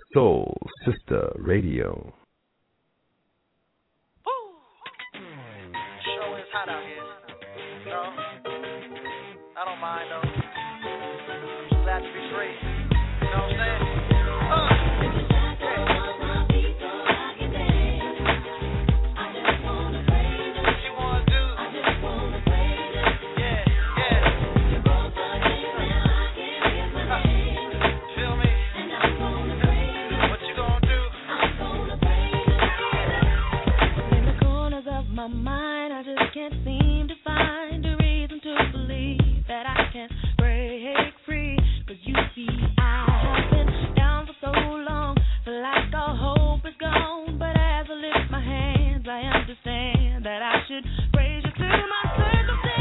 Soul Sister Radio. Show is hot out here. No, I don't mind though. Just glad to be free. You know what I'm saying? My mind, I just can't seem to find a reason to believe that I can break free. 'Cause you see, I have been down for so long, feel like all hope is gone. But as I lift my hands, I understand that I should praise you through my circumstance.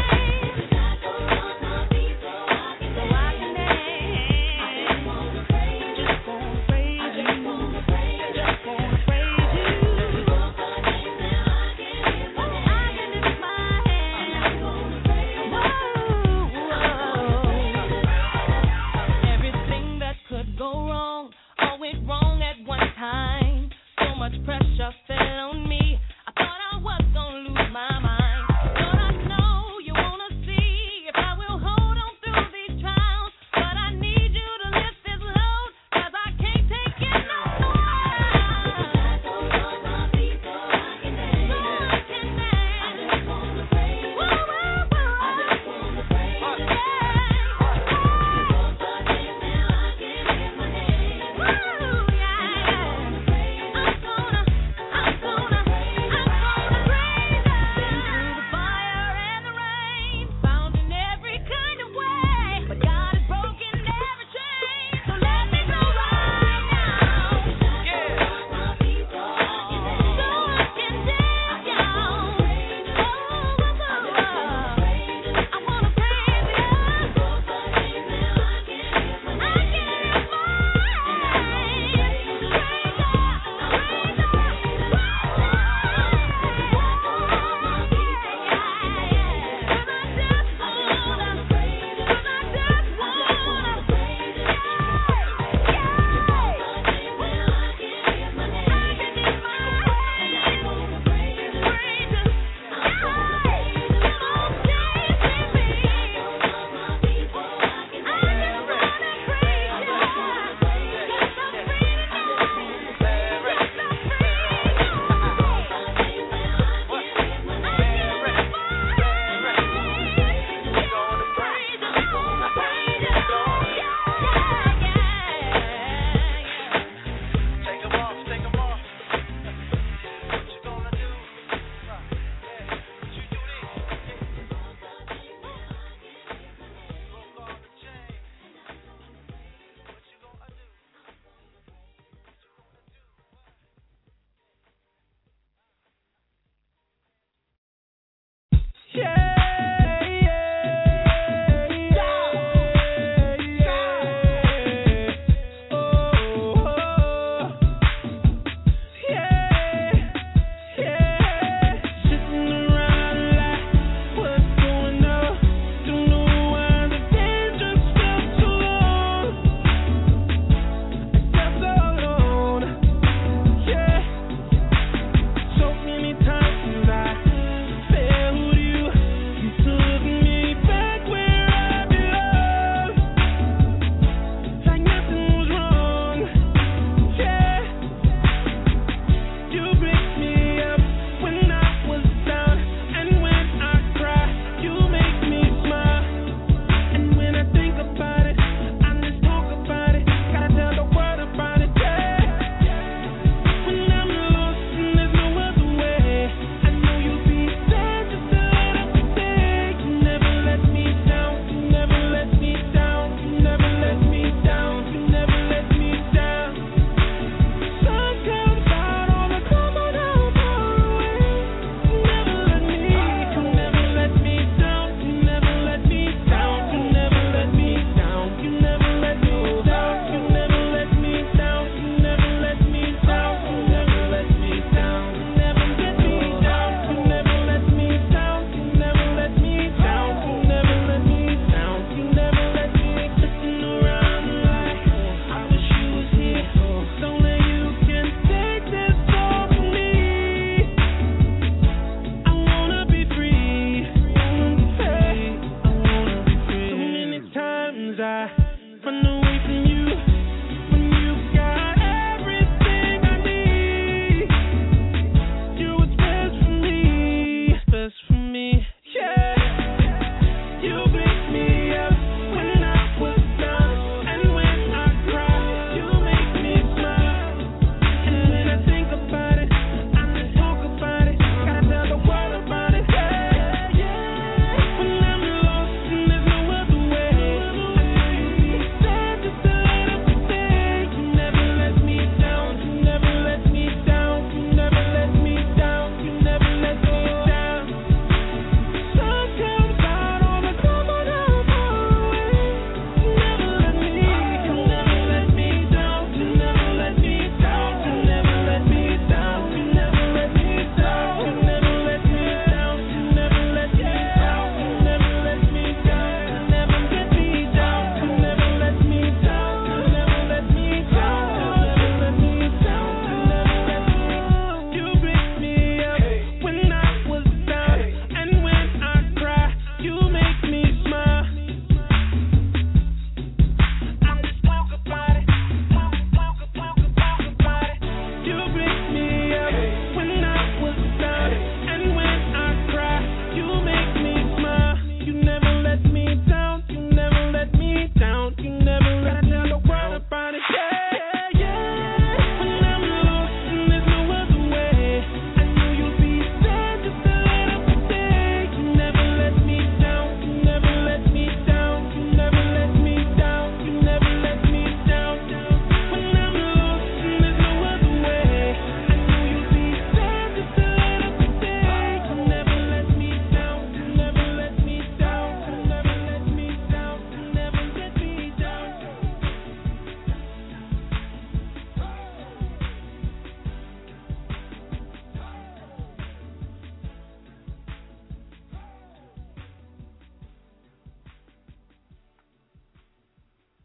Pressure fell on me. I thought I was gonna lose my mind. But I know you wanna see if I will hold on through these trials. But I need you to lift this load, 'cause I can't take it no more. I'm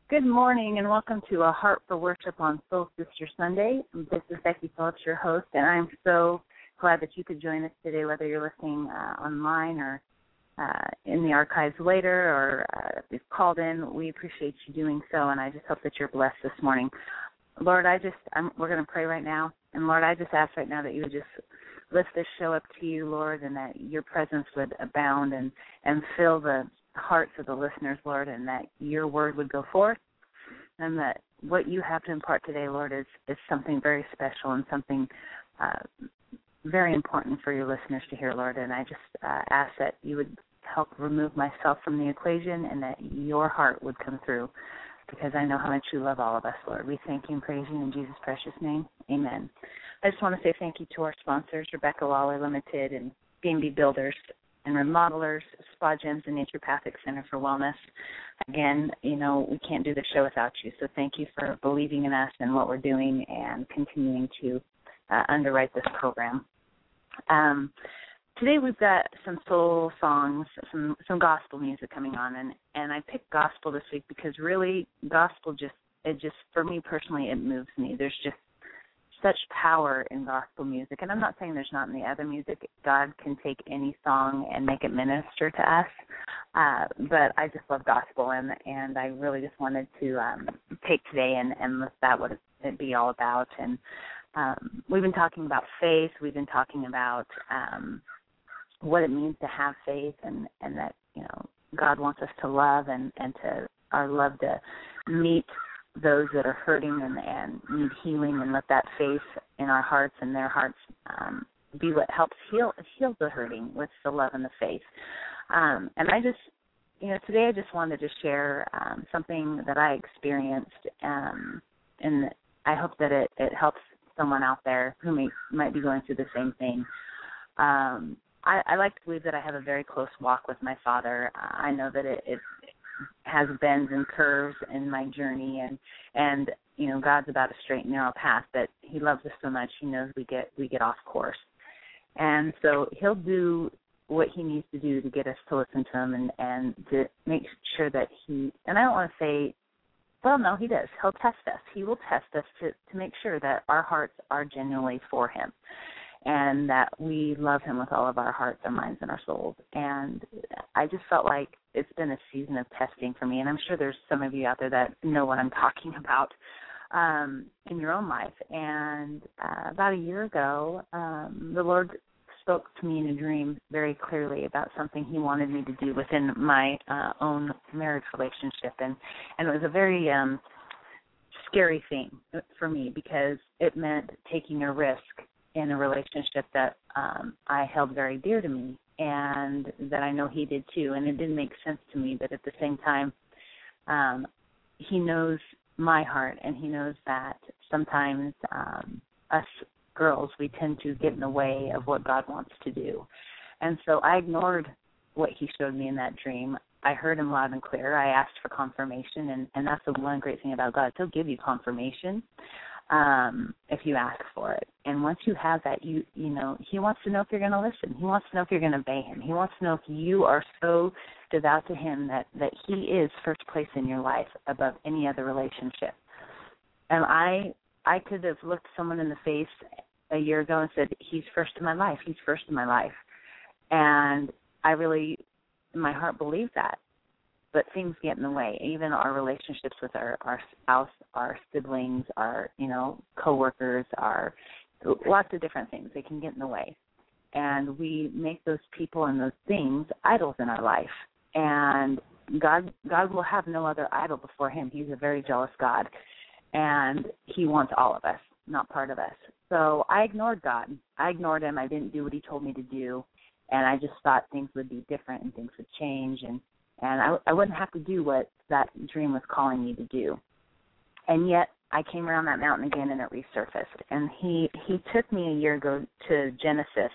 Good morning and welcome to A Heart for Worship on Soul Sister Sunday. This is Becky Phillips, your host, and I'm so glad that you could join us today, whether you're listening online or in the archives later or if you've called in. We appreciate you doing so, and I just hope that you're blessed this morning. Lord, we're going to pray right now, and Lord, I just ask right now that you would just lift this show up to you, Lord, and that your presence would abound and fill the hearts of the listeners, Lord, and that your word would go forth, and that what you have to impart today, Lord, is something very special and something very important for your listeners to hear, Lord. And I just ask that you would help remove myself from the equation and that your heart would come through, because I know how much you love all of us, Lord. We thank you and praise you in Jesus' precious name. Amen. I just want to say thank you to our sponsors, Rebecca Lawler Limited and B&B Builders and Remodelers, Spa Gems, and Naturopathic Center for Wellness. Again, we can't do the show without you, so thank you for believing in us and what we're doing and continuing to underwrite this program. Today we've got some soul songs, some gospel music coming on, and I picked gospel this week because really gospel just for me personally, it moves me. There's just such power in gospel music, and I'm not saying there's not in the other music. God can take any song and make it minister to us, but I just love gospel, and I really just wanted to take today and list that what it be all about. And we've been talking about faith. We've been talking about what it means to have faith, and that God wants us to love and to our love to meet those that are hurting and need healing, and let that faith in our hearts and their hearts be what helps heal the hurting with the love and the faith. And I just, today I just wanted to share something that I experienced, and I hope that it helps someone out there who might be going through the same thing. I like to believe that I have a very close walk with my Father. I know that it has bends and curves in my journey, and God's about a straight and narrow path, but he loves us so much, he knows we get off course. And so he'll do what he needs to do to get us to listen to him and to make sure that and I don't want to say, well, no, he does. He'll test us. He will test us to make sure that our hearts are genuinely for him, and that we love him with all of our hearts, our minds, and our souls. And I just felt like it's been a season of testing for me, and I'm sure there's some of you out there that know what I'm talking about in your own life. And about a year ago, the Lord spoke to me in a dream very clearly about something he wanted me to do within my own marriage relationship. And it was a very scary thing for me, because it meant taking a risk in a relationship that I held very dear to me, and that I know he did too. And it didn't make sense to me, but at the same time, he knows my heart, and he knows that sometimes us girls, we tend to get in the way of what God wants to do. And so I ignored what he showed me in that dream. I heard him loud and clear. I asked for confirmation, and that's the one great thing about God. He'll give you confirmation if you ask for it. And once you have that, he wants to know if you're going to listen. He wants to know if you're going to obey him. He wants to know if you are so devout to him that he is first place in your life above any other relationship. And I could have looked someone in the face a year ago and said, he's first in my life. He's first in my life. And I really, in my heart, believe that. But things get in the way. Even our relationships with our spouse, our siblings, our, coworkers, our lots of different things. They can get in the way. And we make those people and those things idols in our life. And God will have no other idol before him. He's a very jealous God. And he wants all of us, not part of us. So I ignored God. I ignored him. I didn't do what he told me to do. And I just thought things would be different and things would change. And I wouldn't have to do what that dream was calling me to do. And yet I came around that mountain again and it resurfaced. And he took me a year ago to Genesis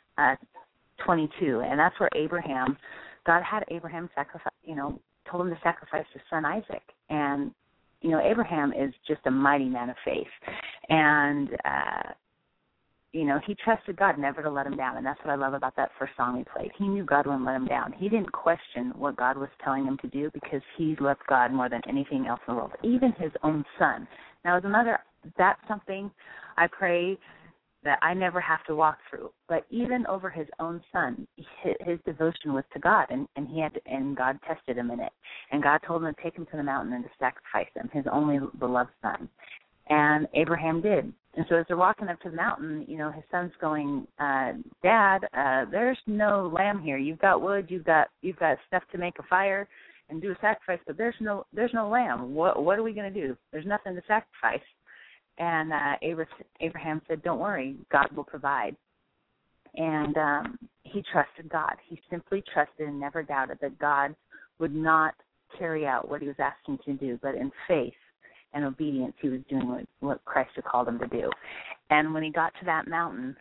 22. And that's where God had Abraham sacrifice, told him to sacrifice his son Isaac. And Abraham is just a mighty man of faith. And he trusted God never to let him down, and that's what I love about that first song we played. He knew God wouldn't let him down. He didn't question what God was telling him to do because he loved God more than anything else in the world, even his own son. Now, as a mother, that's something I pray that I never have to walk through. But even over his own son, his devotion was to God, and God tested him in it. And God told him to take him to the mountain and to sacrifice him, his only beloved son. And Abraham did. And so as they're walking up to the mountain, his son's going, Dad, there's no lamb here. You've got wood, you've got stuff to make a fire and do a sacrifice, but there's no lamb. What are we going to do? There's nothing to sacrifice. And Abraham said, don't worry, God will provide. And he trusted God. He simply trusted and never doubted that God would not carry out what he was asking to do, but in faith and obedience, he was doing what Christ had called him to do. And when he got to that mountain,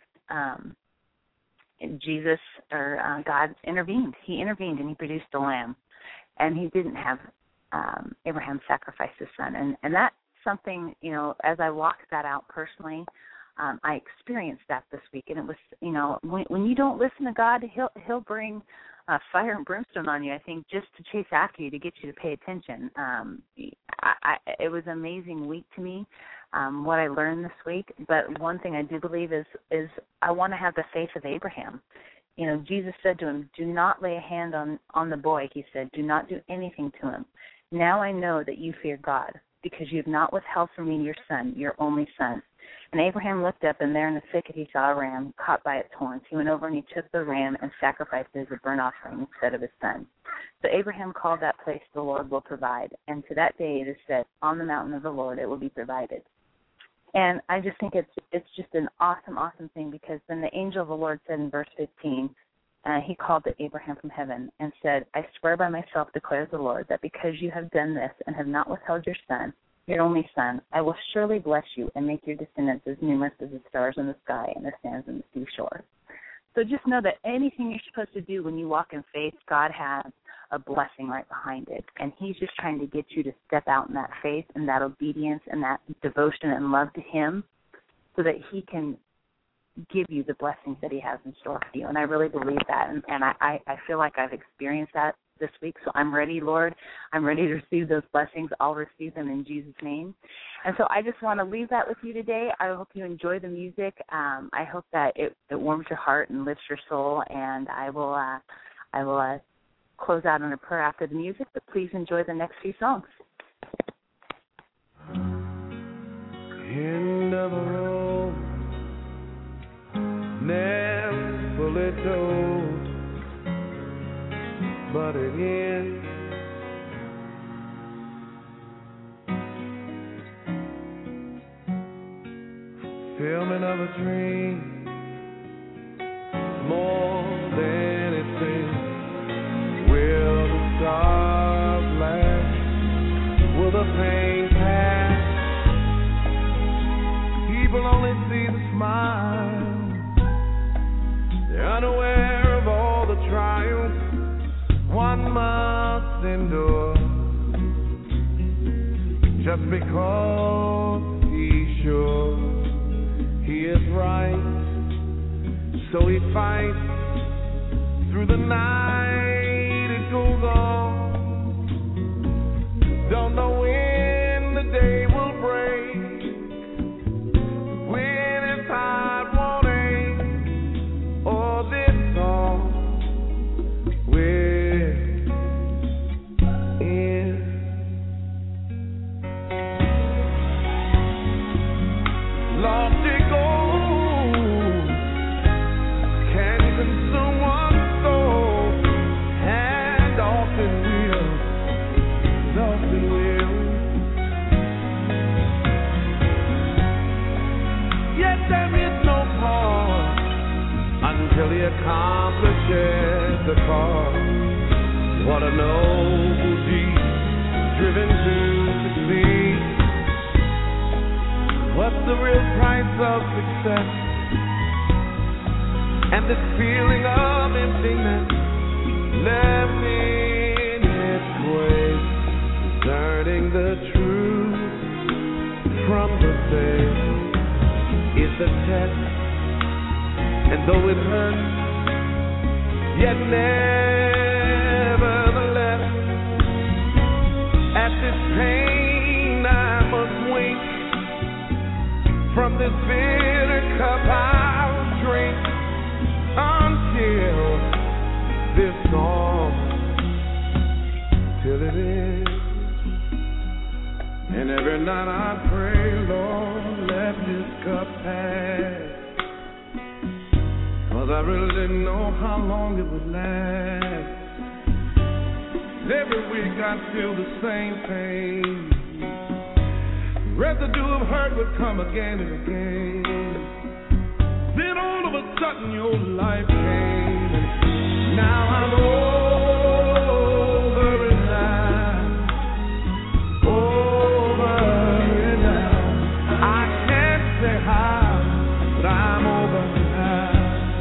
God intervened. He intervened, and he produced a lamb. And he didn't have Abraham sacrifice his son. And that's something, as I walked that out personally, I experienced that this week. And it was, when you don't listen to God, he'll bring fire and brimstone on you, I think, just to chase after you, to get you to pay attention. It was an amazing week to me, what I learned this week. But one thing I do believe is I want to have the faith of Abraham. Jesus said to him, do not lay a hand on the boy. He said, do not do anything to him. Now I know that you fear God, because you have not withheld from me your son, your only son. And Abraham looked up, and there in the thicket he saw a ram caught by its horns. He went over and he took the ram and sacrificed it as a burnt offering instead of his son. So Abraham called that place, the Lord will provide. And to that day it is said, on the mountain of the Lord it will be provided. And I just think it's just an awesome, awesome thing, because then the angel of the Lord said in verse 15, he called to Abraham from heaven and said, I swear by myself, declares the Lord, that because you have done this and have not withheld your son, your only son, I will surely bless you and make your descendants as numerous as the stars in the sky and the sands on the seashore. So just know that anything you're supposed to do when you walk in faith, God has a blessing right behind it. And he's just trying to get you to step out in that faith and that obedience and that devotion and love to him, so that he can give you the blessings that he has in store for you. And I really believe that. And I feel like I've experienced that this week. So I'm ready, Lord. I'm ready to receive those blessings. I'll receive them in Jesus' name. And so I just want to leave that with you today. I hope you enjoy the music. I hope that it warms your heart and lifts your soul. And I will close out on a prayer after the music, but please enjoy the next few songs. End of the road, never fully told, but it is. Fulfillment of a dream, more than it seems. Will the scars last? Will the pain pass? People only see the smile. They're unaware of all the trials one must endure, just because he's sure he is right. So he fights through the night, it goes on. Don't know when the day will break, when his heart won't ache, or this song will end. Lost it goes, can consume one's soul, and often will. Yet there is no pause until he accomplishes the cause. What a noble deed, driven to succeed. What's the real price of success? And this feeling of emptiness left in its wake, discerning the truth from the fake is the test And though it hurts, yet nevertheless, at this pain I must wait. From this bitter cup I'll drink until this song, till it is. And every night I pray, Lord, let this cup pass. 'Cause I really didn't know how long it would last. Every week I feel the same pain. Residue of hurt would come again and again. Then all of a sudden your life came, and now I'm over it now. Over it now. I can't say how, but I'm over it now.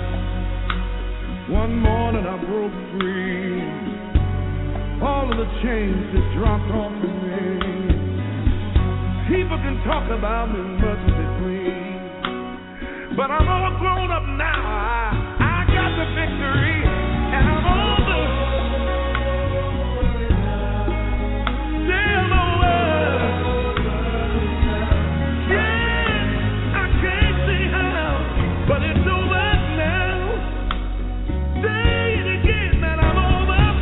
One morning I broke free. All of the chains just dropped off of me. People can talk about me much as they please, but I'm all grown up now. I got the victory, and I'm over. Say I'm over. Yeah, I can't see how, but it's over now. Say it again that I'm over.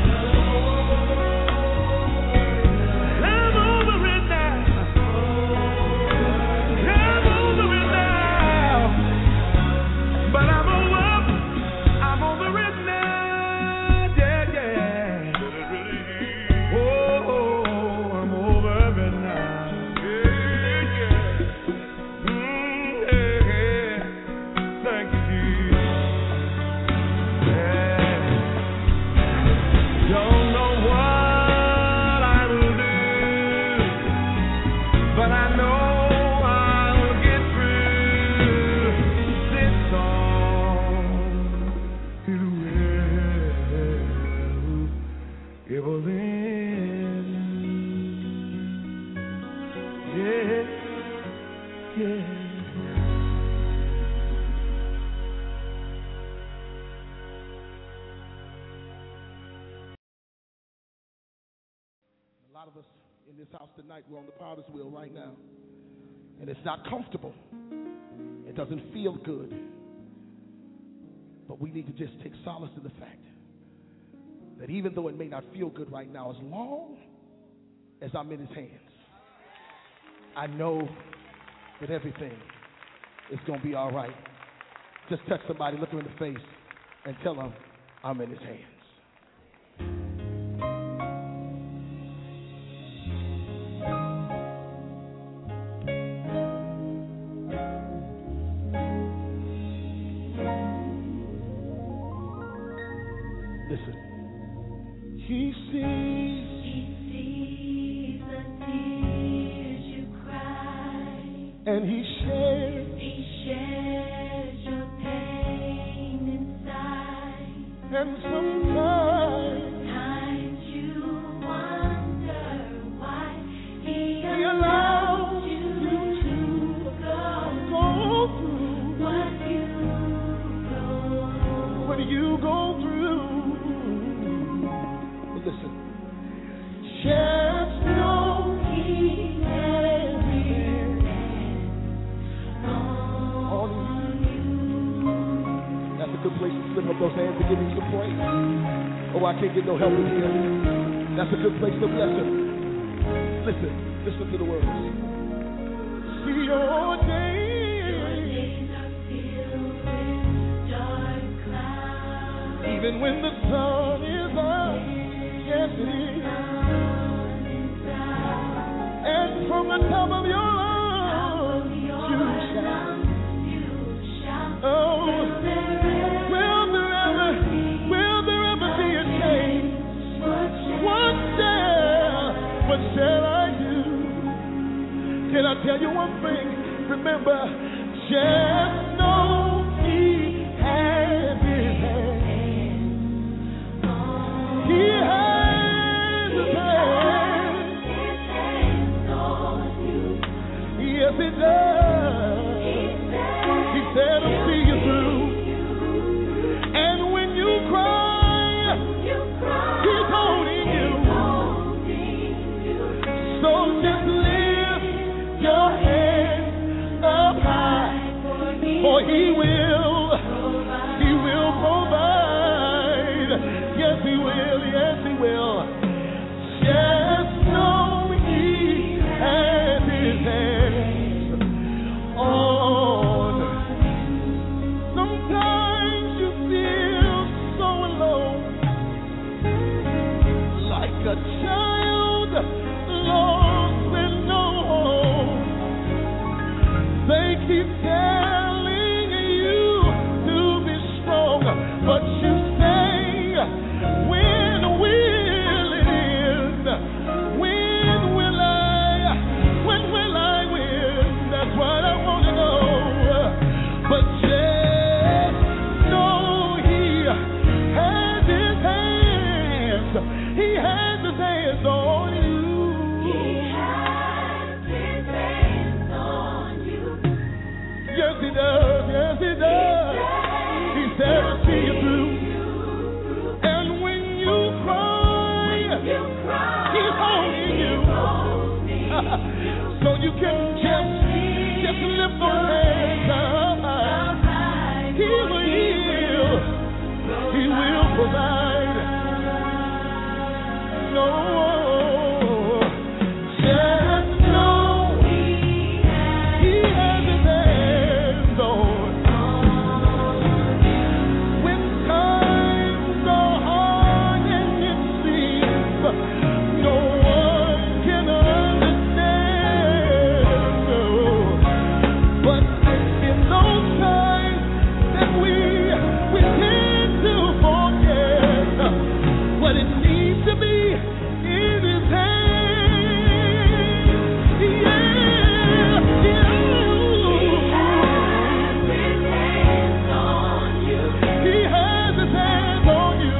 A lot of us in this house tonight, we're on the potter's wheel right now. And it's not comfortable. It doesn't feel good. But we need to just take solace in the fact that even though it may not feel good right now, as long as I'm in his hands, I know that everything is going to be all right. Just touch somebody, look them in the face, and tell them I'm in his hands. Listen. He sees the tears you cry, and he shares your pain inside. And sometimes you wonder why he allows you to go through what you go through. Listen, just know he has his hand on you. That's a good place to slip up those hands and give him some praise. Oh, I can't get no help in here. That's a good place to bless him. Listen to the words. See your days are filled with dark clouds. Even when the sun is up. Yes, it is. And from the top of your lungs, you shout. Oh, will there ever be a change? What shall I do? Can I tell you one thing? Remember, just know he has his hand. He has his hand. Yes, he does. He said, I'll see you through. For He will provide. Yes, He will, yes, He will. Just know He has His hands on. Sometimes you feel so alone, like a child lost with no home. They keep telling you to be strong, but you say, when will it end? When will I win? That's what I want to know. But just know He has His hands. He has His hands on you. He has His hands on you. Yes, He does. Yes, He does. He said to see you through. And when you cry, He's holding you. So you can just lift those hands up. He will provide. No, just know He has His hands on. When times are hard and it seems no one can understand, no. But in those times that we tend to forget what it needs to be in His hands. Yeah, yeah. He has His hands on you.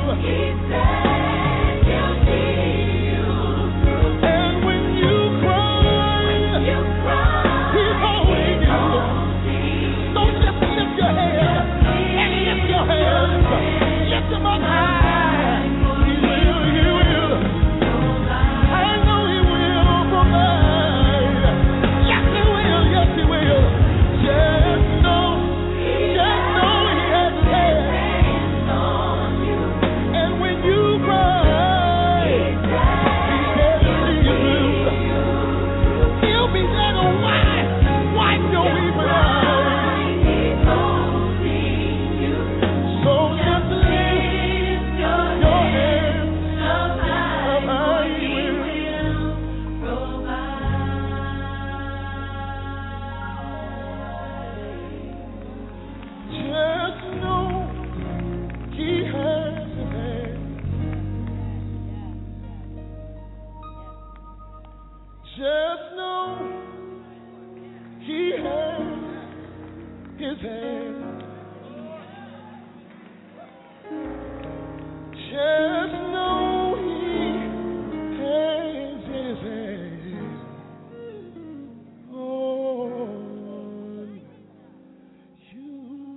And when you cry, He's holding you. So just lift your hands and lift your hands. Lift them up high. He will. I know He will provide. Yes, He will. Yes, He will. Just know He has His hands on you. And when you cry, He said to see you through. He'll be there to wipe your weeping eyes. So just lift your hands up high. He will just know He has His hands. Just know He has His hands. Just know He has His hands on you.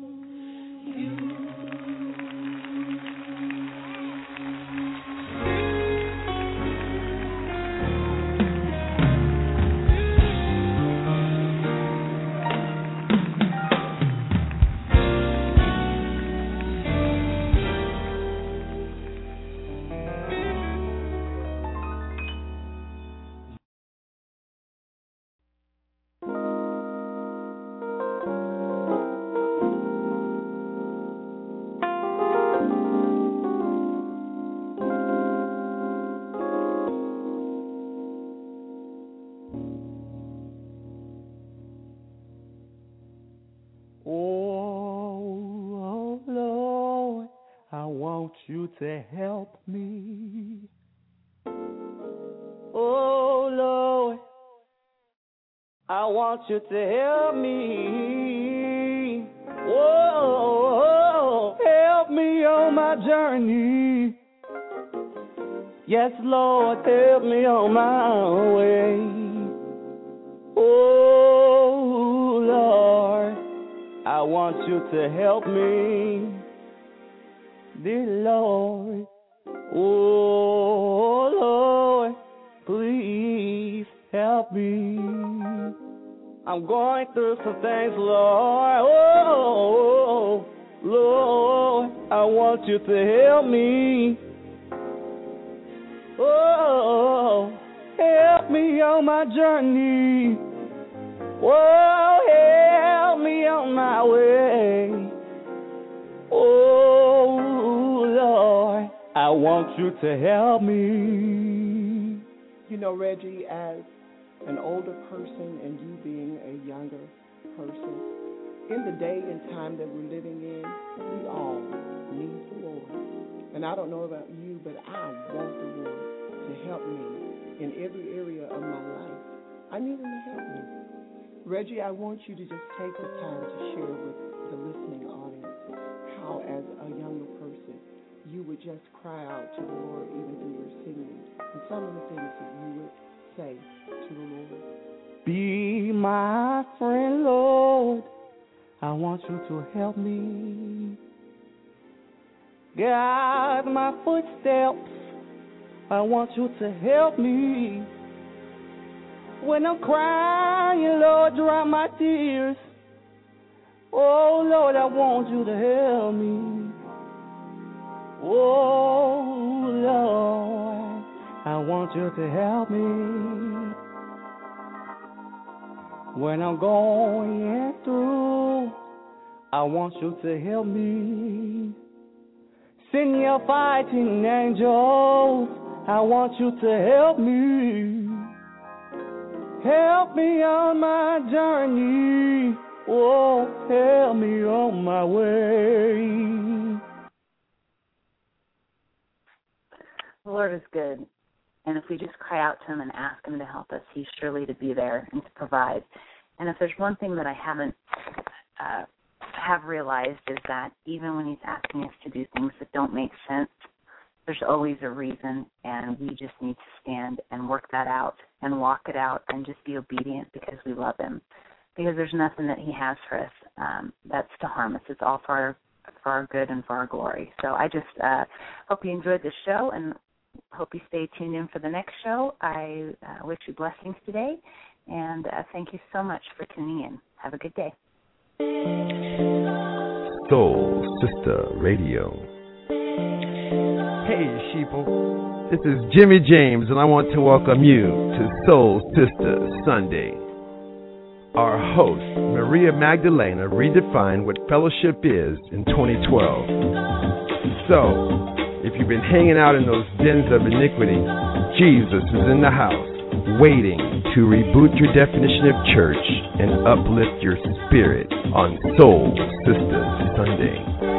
Oh, Lord, I want you to help me. Oh, Lord, I want you to help me. Oh, help me on my journey. Yes, Lord, help me on my way. Oh, Lord, I want you to help me, dear Lord. Oh, Lord, please help me. I'm going through some things, Lord. Oh, Lord, I want you to help me. Oh, help me on my journey. Oh, help me on my way. Oh, Lord, I want you to help me. You know, Reggie, as an older person and you being a younger person, in the day and time that we're living in, we all need the Lord. And I don't know about you, but I want the Lord to help me in every area of my life. I need Him to help me. Reggie, I want you to just take the time to share with the listening audience how, as a younger person, you would just cry out to the Lord even through your singing, and some of the things that you would say to the Lord. Be my friend, Lord. I want you to help me. Guide my footsteps. I want you to help me. When I'm crying, Lord, dry my tears. Oh, Lord, I want you to help me. Oh, Lord, I want you to help me. When I'm going through, I want you to help me. Send your fighting angels. I want you to help me. Help me on my journey. Oh, help me on my way. The Lord is good. And if we just cry out to Him and ask Him to help us, He's surely to be there and to provide. And if there's one thing that I haven't have realized is that even when He's asking us to do things that don't make sense, there's always a reason, and we just need to stand and work that out and walk it out and just be obedient because we love Him. Because there's nothing that He has for us that's to harm us. It's all for our good and for our glory. So I just hope you enjoyed this show and hope you stay tuned in for the next show. I wish you blessings today, and thank you so much for tuning in. Have a good day. Soul Sister Radio. Hey, sheeple. This is Jimmy James, and I want to welcome you to Soul Sister Sunday. Our host, Maria Magdalena, redefined what fellowship is in 2012. So, if you've been hanging out in those dens of iniquity, Jesus is in the house, waiting to reboot your definition of church and uplift your spirit on Soul Sister Sunday.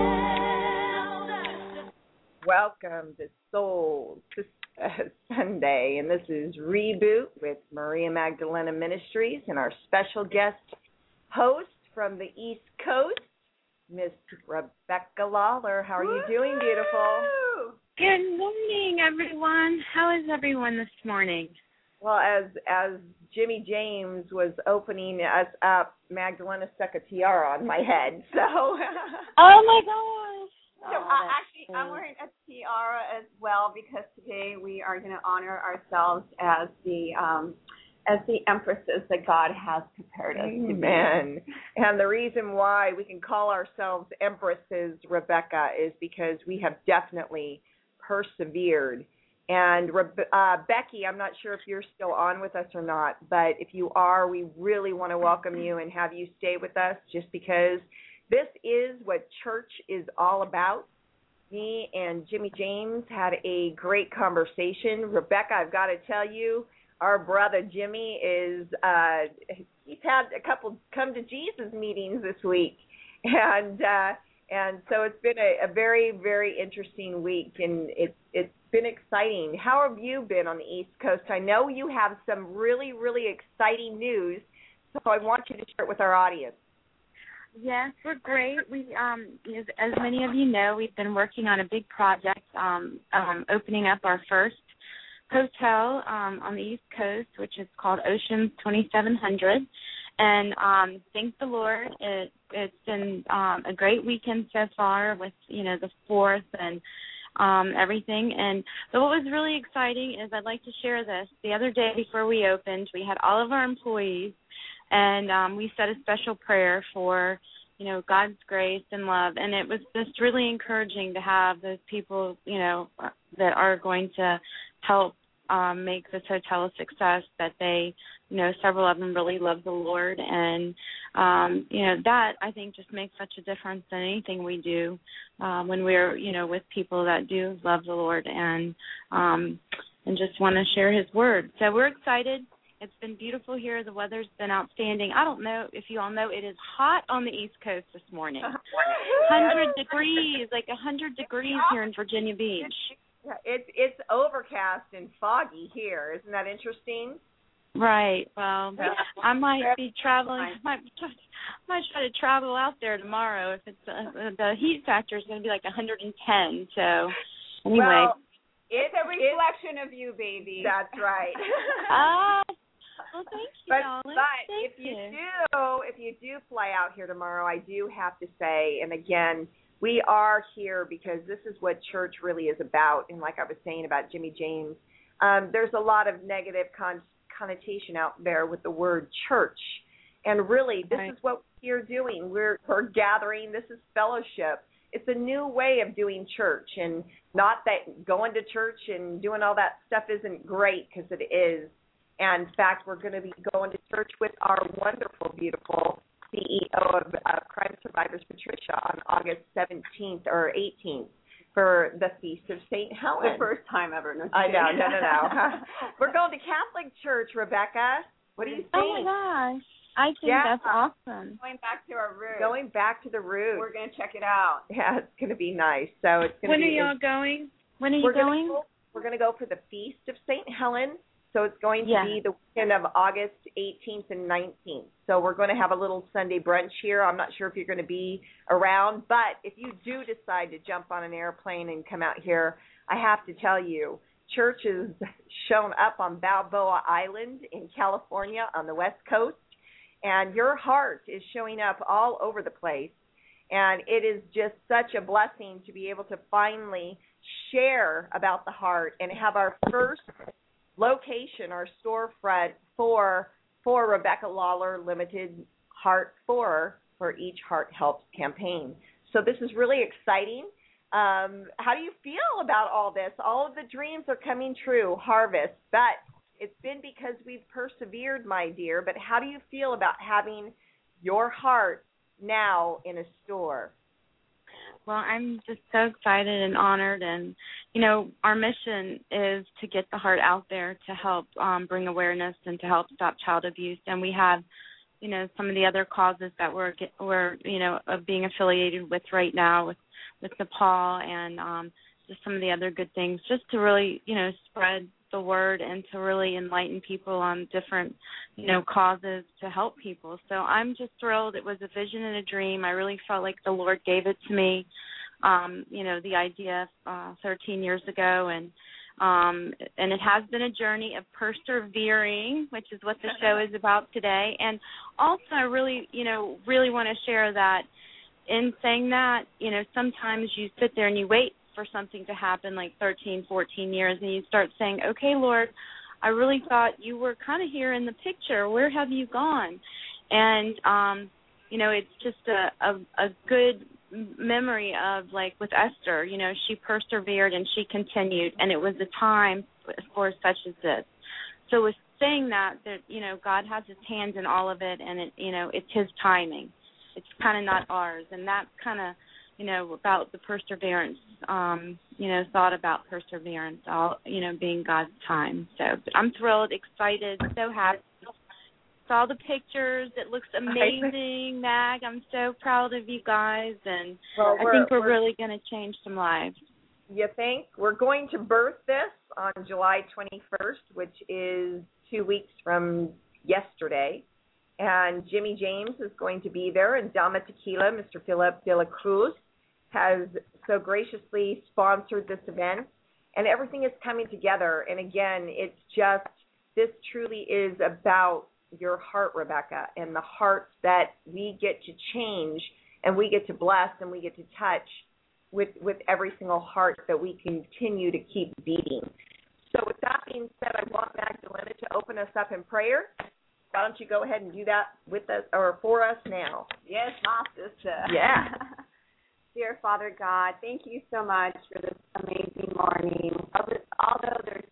Welcome to Soul Sunday, and this is Reboot with Maria Magdalena Ministries and our special guest host from the East Coast, Miss Rebecca Lawler. How are you doing, beautiful? Good morning, everyone. How is everyone this morning? Well, as Jimmy James was opening us up, Magdalena stuck a tiara on my head, so. Oh, my gosh. So I'm wearing a tiara as well because today we are going to honor ourselves as the empresses that God has prepared us to be. Amen. And the reason why we can call ourselves empresses, Rebecca, is because we have definitely persevered. And Becky, I'm not sure if you're still on with us or not, but if you are, we really want to welcome you and have you stay with us just because this is what church is all about. Me and Jimmy James had a great conversation. Rebecca, I've got to tell you, our brother Jimmy he's had a couple come to Jesus meetings this week. And so it's been a very, very interesting week, and it's been exciting. How have you been on the East Coast? I know you have some really, really exciting news, so I want you to share it with our audience. Yes, we're great. We, as many of you know, we've been working on a big project, opening up our first hotel on the East Coast, which is called Oceans 2700. And thank the Lord, it's been a great weekend so far with, the 4th and everything. But what was really exciting is I'd like to share this. The other day before we opened, we had all of our employees And we said a special prayer for, God's grace and love. And it was just really encouraging to have those people, that are going to help make this hotel a success, that they, several of them really love the Lord. And, that I think just makes such a difference in anything we do when we're, with people that do love the Lord and just want to share his word. So we're excited. It's been beautiful here. The weather's been outstanding. I don't know if you all know, it is hot on the East Coast this morning. 100 degrees, like 100 degrees here in Virginia Beach. It's overcast and foggy here. Isn't that interesting? Right. Well, I might be traveling. Might try to travel out there tomorrow if it's the heat factor is going to be like 110. So anyway. Well, it's a reflection of you, baby. That's right. Well, thank you, darling. But if you do fly out here tomorrow, I do have to say, and again, we are here because this is what church really is about. And like I was saying about Jimmy James, there's a lot of negative connotation out there with the word church. And really, this is what we're doing. We're gathering. This is fellowship. It's a new way of doing church. And not that going to church and doing all that stuff isn't great, because it is. And in fact, we're going to be going to church with our wonderful, beautiful CEO of Crime Survivors, Patricia, on August 17th or 18th for the Feast of St. Helen. The first time ever. No, I know, no. We're going to Catholic Church, Rebecca. What do you think? Oh, my gosh. I think that's awesome. Going back to our roots. Going back to the roots. We're going to check it out. Yeah, it's going to be nice. So it's going to be. When are y'all going? When are you going? We're going to go for the Feast of St. Helen. So it's going to be the weekend of August 18th and 19th. So we're going to have a little Sunday brunch here. I'm not sure if you're going to be around, but if you do decide to jump on an airplane and come out here, I have to tell you, church is shown up on Balboa Island in California on the West Coast, and your heart is showing up all over the place. And it is just such a blessing to be able to finally share about the heart and have our first location, our storefront for Rebecca Lawler Limited Heart for Each Heart Helps campaign. So this is really exciting. How do you feel about all this? All of the dreams are coming true, harvest, but it's been because we've persevered, my dear. But how do you feel about having your heart now in a store? Well, I'm just so excited and honored, and, our mission is to get the heart out there to help bring awareness and to help stop child abuse. And we have, some of the other causes that we're being affiliated with right now with Nepal and just some of the other good things, just to really, spread the word and to really enlighten people on different, causes to help people. So I'm just thrilled. It was a vision and a dream. I really felt like the Lord gave it to me, the idea 13 years ago. And it has been a journey of persevering, which is what the show is about today. And also I really want to share that in saying that, sometimes you sit there and you wait for something to happen like 13, 14 years, and you start saying, okay, Lord, I really thought you were kind of here in the picture. Where have you gone? And, it's just a good memory of, like, with Esther, she persevered and she continued, and it was a time for such as this. So with saying that, God has his hands in all of it, and, it's his timing. It's kind of not ours, and that's kind of, about the perseverance, thought about perseverance, all, being God's time. So I'm thrilled, excited, so happy. Saw the pictures. It looks amazing, Mag. I'm so proud of you guys, and I think we're really going to change some lives. You think? We're going to birth this on July 21st, which is 2 weeks from yesterday. And Jimmy James is going to be there, and Dama Tequila, Mr. Philip de la Cruz, has so graciously sponsored this event. And everything is coming together. And again, it's just, this truly is about your heart, Rebecca, and the hearts that we get to change and we get to bless and we get to touch with every single heart that we continue to keep beating. So with that being said, I want Magdalena to open us up in prayer. why don't you go ahead and do that with us or for us now? Yes, my sister. Yeah. Dear Father God, thank you so much for this amazing morning. Although there's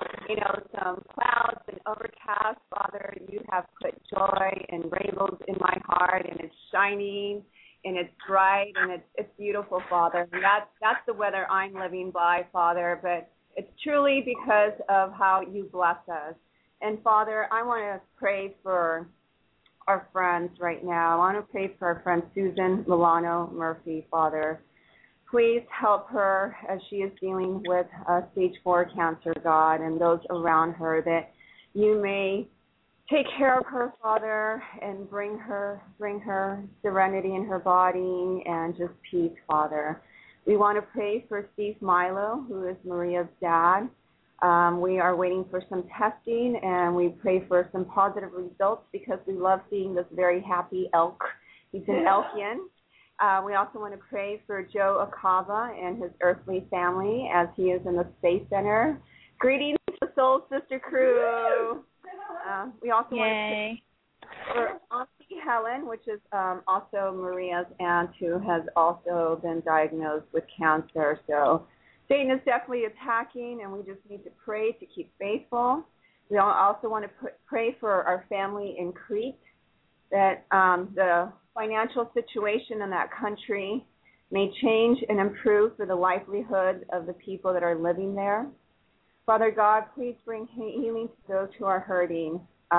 some clouds and overcast, Father, you have put joy and rainbows in my heart, and it's shining and it's bright and it's beautiful, Father. And that's the weather I'm living by, Father. But it's truly because of how you bless us. And Father, I want to pray for our friends right now. I want to pray for our friend Susan Milano Murphy, Father. Please help her as she is dealing with stage 4 cancer, God, and those around her, that you may take care of her, Father, and bring her serenity in her body and just peace, Father. We want to pray for Steve Milo, who is Maria's dad. We are waiting for some testing, and we pray for some positive results because we love seeing this very happy elk. He's an Elkian. We also want to pray for Joe Acava and his earthly family as he is in the Space Center. Greetings to the Soul Sister crew. We also want to pray for Auntie Helen, which is also Maria's aunt, who has also been diagnosed with cancer. So Satan is definitely attacking, and we just need to pray to keep faithful. We also want to pray for our family in Crete, that the financial situation in that country may change and improve for the livelihood of the people that are living there. Father God, please bring healing to those who are hurting.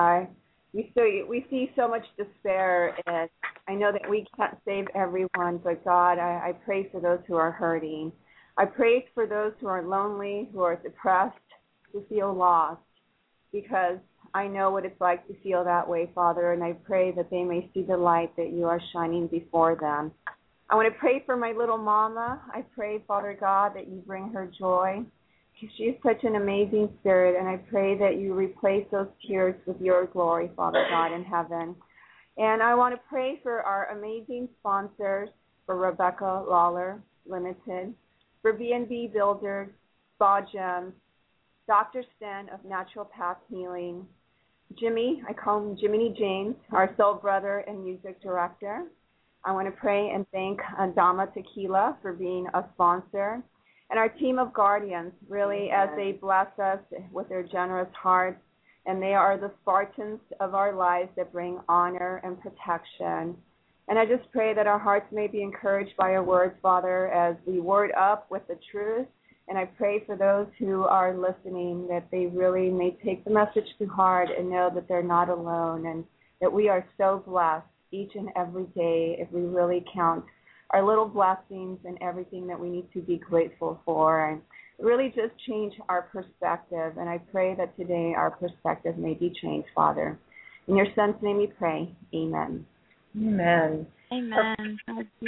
We see so much despair, and I know that we can't save everyone, but God, I pray for those who are hurting. I pray for those who are lonely, who are depressed, who feel lost, because I know what it's like to feel that way, Father, and I pray that they may see the light that you are shining before them. I want to pray for my little mama. I pray, Father God, that you bring her joy, because she is such an amazing spirit, and I pray that you replace those tears with your glory, Father God, in heaven. And I want to pray for our amazing sponsors, for Rebecca Lawler Limited, for B&B Builders, Spa Gems, Dr. Sten of Natural Path Healing, Jimmy, I call him Jiminy James, our soul brother and music director. I want to pray and thank Dama Tequila for being a sponsor, and our team of guardians, really, as they bless us with their generous hearts, and they are the Spartans of our lives that bring honor and protection. And I just pray that our hearts may be encouraged by your words, Father, as we word up with the truth. And I pray for those who are listening that they really may take the message to heart and know that they're not alone, and that we are so blessed each and every day if we really count our little blessings and everything that we need to be grateful for, and really just change our perspective. And I pray that today our perspective may be changed, Father. In your Son's name we pray. Amen. Amen. Amen.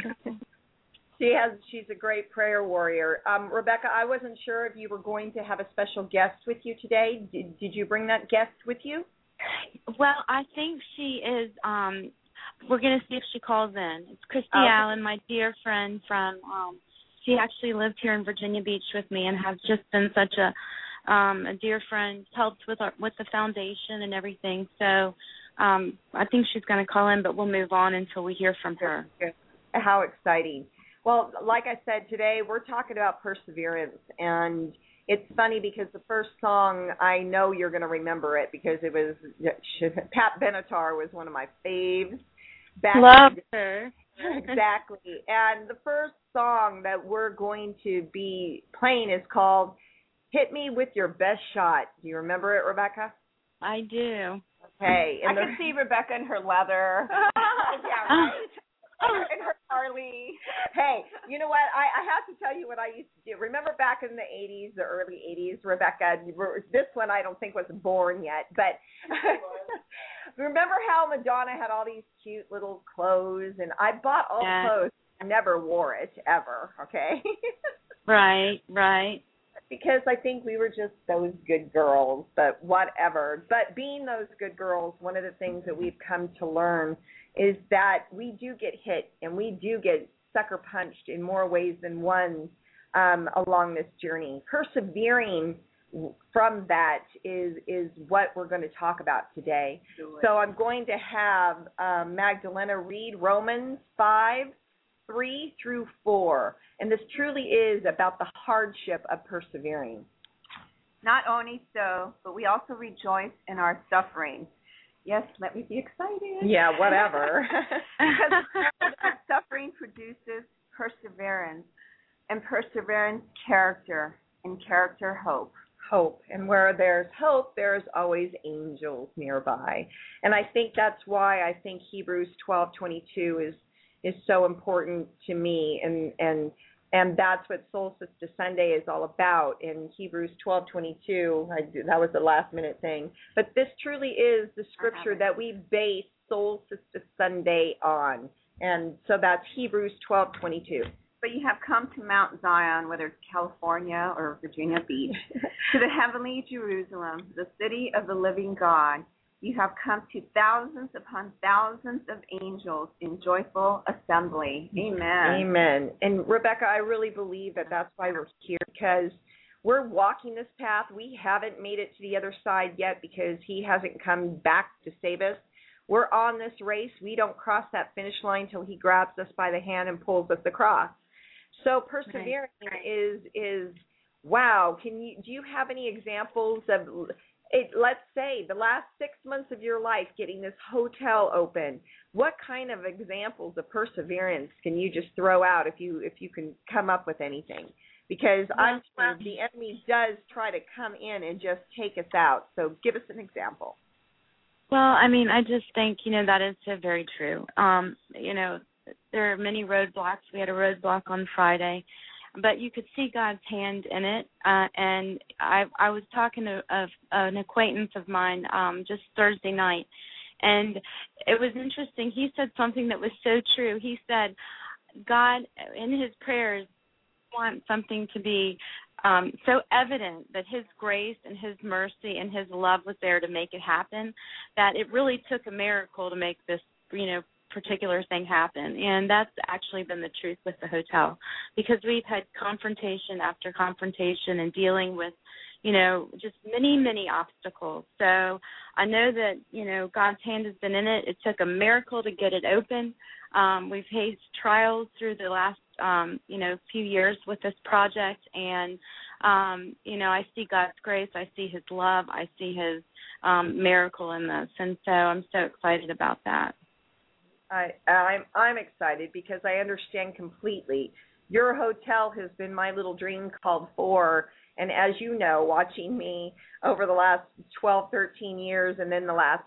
She's a great prayer warrior. Rebecca, I wasn't sure if you were going to have a special guest with you today. Did you bring that guest with you? Well, I think she is. We're going to see if she calls in. It's Christy Allen, my dear friend from. She actually lived here in Virginia Beach with me and has just been such a dear friend. Helped with the foundation and everything. So I think she's going to call in, but we'll move on until we hear from her. How exciting. Well, like I said, today we're talking about perseverance, and it's funny because the first song, I know you're going to remember it because it was Pat Benatar was one of my faves. Love her. Exactly. And the first song that we're going to be playing is called Hit Me With Your Best Shot. Do you remember it, Rebecca? I do. Okay. I can see Rebecca in her leather. Yeah, right. And her Harley. Hey, you know what? I have to tell you what I used to do. Remember back in the 80s, the early 80s, Rebecca, this one I don't think was born yet, but remember how Madonna had all these cute little clothes, and I bought all the clothes. I never wore it, ever, okay? Right. Because I think we were just those good girls, but whatever. But being those good girls, one of the things that we've come to learn is that we do get hit and we do get sucker punched in more ways than one along this journey. Persevering from that is what we're going to talk about today. So I'm going to have Magdalena read Romans 5:3-4, and this truly is about the hardship of persevering. Not only so, but we also rejoice in our suffering. Yes, let me be excited. Yeah, whatever. Because that suffering produces perseverance, and perseverance, character, and character, hope. Hope. And where there's hope, there's always angels nearby. And I think that's why I think Hebrews 12:22 is so important to me, and that's what Soul Sister Sunday is all about. In Hebrews 12:22, that was the last minute thing, but this truly is the scripture that we base Soul Sister Sunday on, and so that's Hebrews 12:22. But you have come to Mount Zion, whether it's California or Virginia Beach, to the heavenly Jerusalem, the city of the living God. You have come to thousands upon thousands of angels in joyful assembly. Amen. Amen. And Rebecca, I really believe that that's why we're here, because we're walking this path. We haven't made it to the other side yet because he hasn't come back to save us. We're on this race. We don't cross that finish line until he grabs us by the hand and pulls us across. So persevering is wow. Do you have any examples of it? Let's say the last 6 months of your life getting this hotel open. What kind of examples of perseverance can you just throw out if you can come up with anything? Because I'm sure the enemy does try to come in and just take us out. So give us an example. Well, I mean, I just think, that is so very true. There are many roadblocks. We had a roadblock on Friday, but you could see God's hand in it. And I was talking to an acquaintance of mine just Thursday night, and it was interesting. He said something that was so true. He said, God, in his prayers, wants something to be so evident that his grace and his mercy and his love was there to make it happen, that it really took a miracle to make this, particular thing happen. And that's actually been the truth with the hotel, because we've had confrontation after confrontation and dealing with, just many, many obstacles. So I know that, God's hand has been in it. It took a miracle to get it open. We've faced trials through the last, few years with this project. And, I see God's grace. I see his love. I see his miracle in this. And so I'm so excited about that. I'm excited because I understand completely. Your hotel has been my little dream called for, and as you know, watching me over the last 12, 13 years and then the last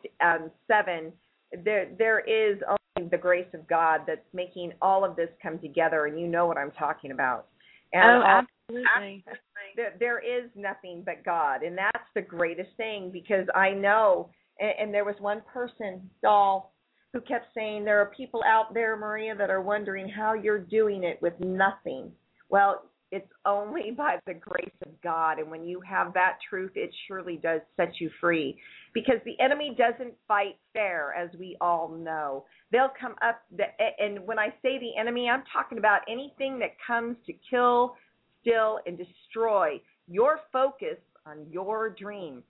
7, there is only the grace of God that's making all of this come together, and you know what I'm talking about. And absolutely. There is nothing but God, and that's the greatest thing, because I know, and there was one person, Doll, who kept saying, there are people out there, Maria, that are wondering how you're doing it with nothing. Well, it's only by the grace of God, and when you have that truth, it surely does set you free, because the enemy doesn't fight fair, as we all know. They'll come up, and when I say the enemy, I'm talking about anything that comes to kill, steal, and destroy your focus on your dream,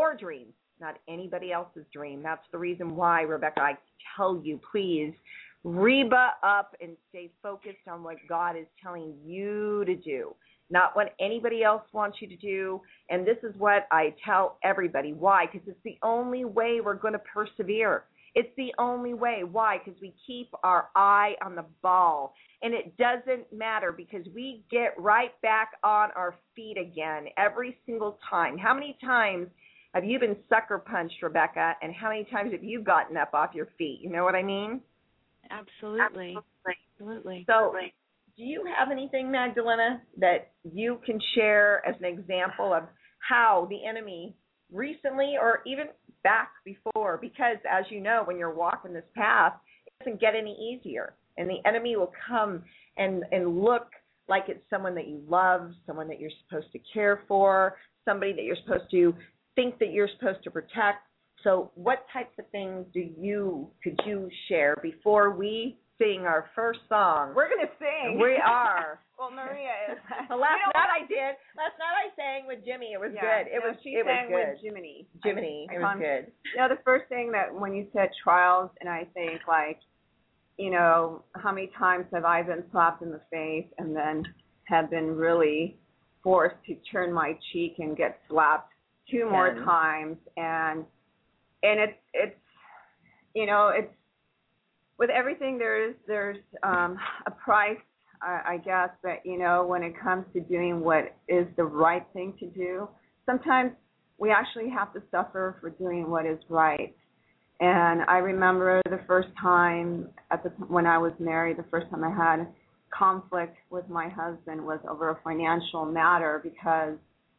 not anybody else's dream. That's the reason why, Rebecca, I tell you, please, reba up and stay focused on what God is telling you to do, not what anybody else wants you to do. And this is what I tell everybody. Why? Because it's the only way we're going to persevere. It's the only way. Why? Because we keep our eye on the ball. And it doesn't matter, because we get right back on our feet again every single time. How many times have you been sucker punched, Rebecca, and how many times have you gotten up off your feet? You know what I mean? Absolutely. So do you have anything, Magdalena, that you can share as an example of how the enemy recently or even back before, because as you know, when you're walking this path, it doesn't get any easier. And the enemy will come and look like it's someone that you love, someone that you're supposed to care for, somebody that you're supposed to think that you're supposed to protect. So what types of things could you share before we sing our first song. We're going to sing. We are. Well, Maria is. Last night I did. Last night I sang with Jimmy. It was good. She sang with Jiminy. It was good. You know, the first thing that when you said trials, and I think like, you know, how many times have I been slapped in the face and then have been really forced to turn my cheek and get slapped 2 more times, and it's you know, it's with everything there's a price, I guess, that, you know, when it comes to doing what is the right thing to do, sometimes we actually have to suffer for doing what is right. And I remember the first time when I was married, the first time I had conflict with my husband was over a financial matter, because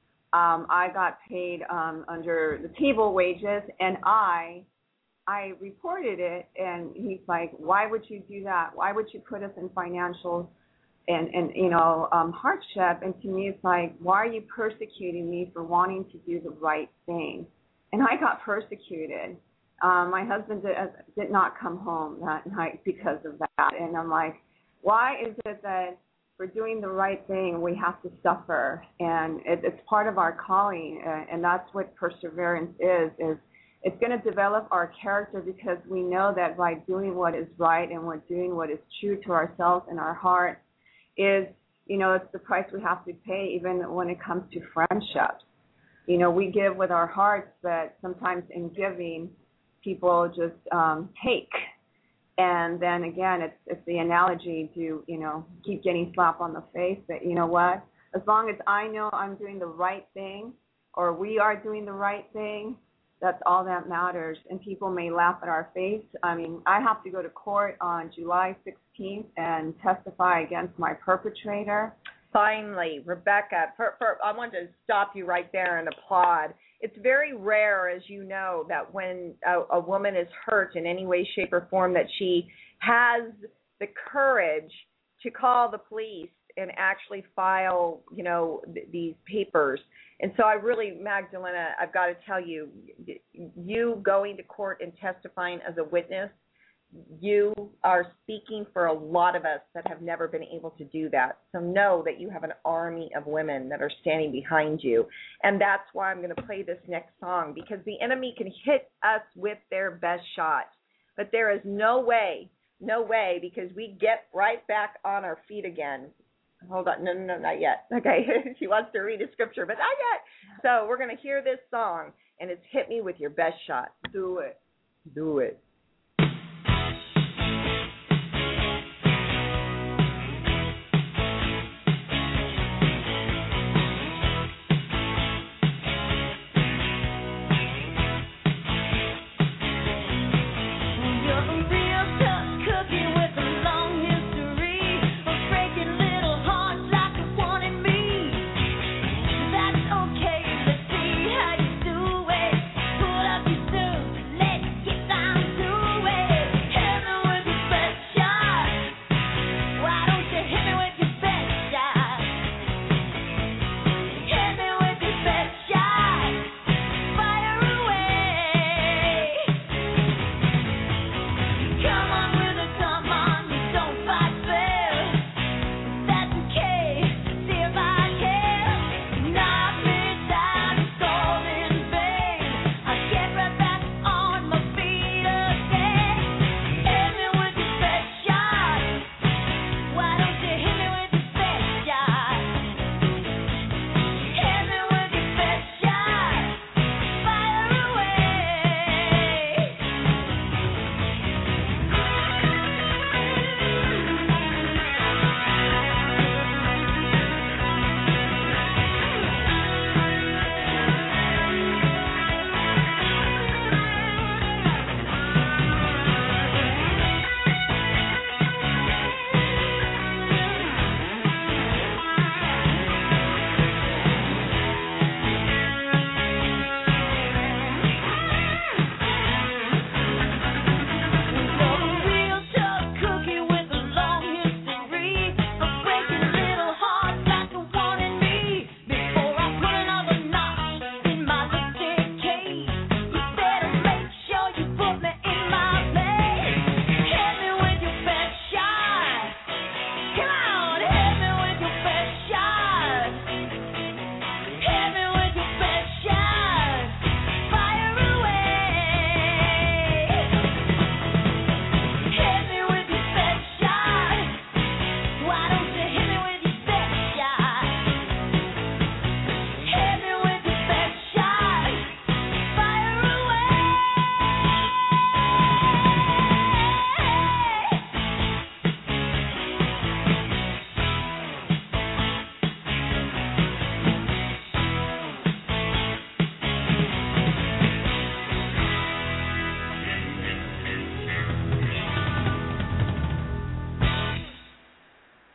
I got paid under the table wages, and I reported it, and he's like, why would you do that? Why would you put us in financial and you know, hardship? And to me, it's like, why are you persecuting me for wanting to do the right thing? And I got persecuted. My husband did not come home that night because of that. And I'm like, why is it that for doing the right thing we have to suffer? And it's part of our calling, and that's what perseverance is it's going to develop our character, because we know that by doing what is right and we're doing what is true to ourselves and our heart is, you know, it's the price we have to pay, even when it comes to friendships. You know, we give with our hearts, but sometimes in giving, people just take. And then again, it's the analogy to, you know, keep getting slapped on the face, that, you know what, as long as I know I'm doing the right thing, or we are doing the right thing, that's all that matters. And people may laugh at our face. I mean, I have to go to court on July 16th and testify against my perpetrator. Finally, Rebecca, I want to stop you right there and applaud. It's very rare, as you know, that when a woman is hurt in any way, shape, or form, that she has the courage to call the police and actually file, you know, these papers. And so I really, Magdalena, I've got to tell you, you going to court and testifying as a witness, you are speaking for a lot of us that have never been able to do that. So know that you have an army of women that are standing behind you. And that's why I'm going to play this next song, because the enemy can hit us with their best shot. But there is no way, because we get right back on our feet again. Hold on. No, not yet. Okay. She wants to read a scripture, but not yet. So we're going to hear this song, and it's Hit Me With Your Best Shot. Do it. Do it. Let's get down to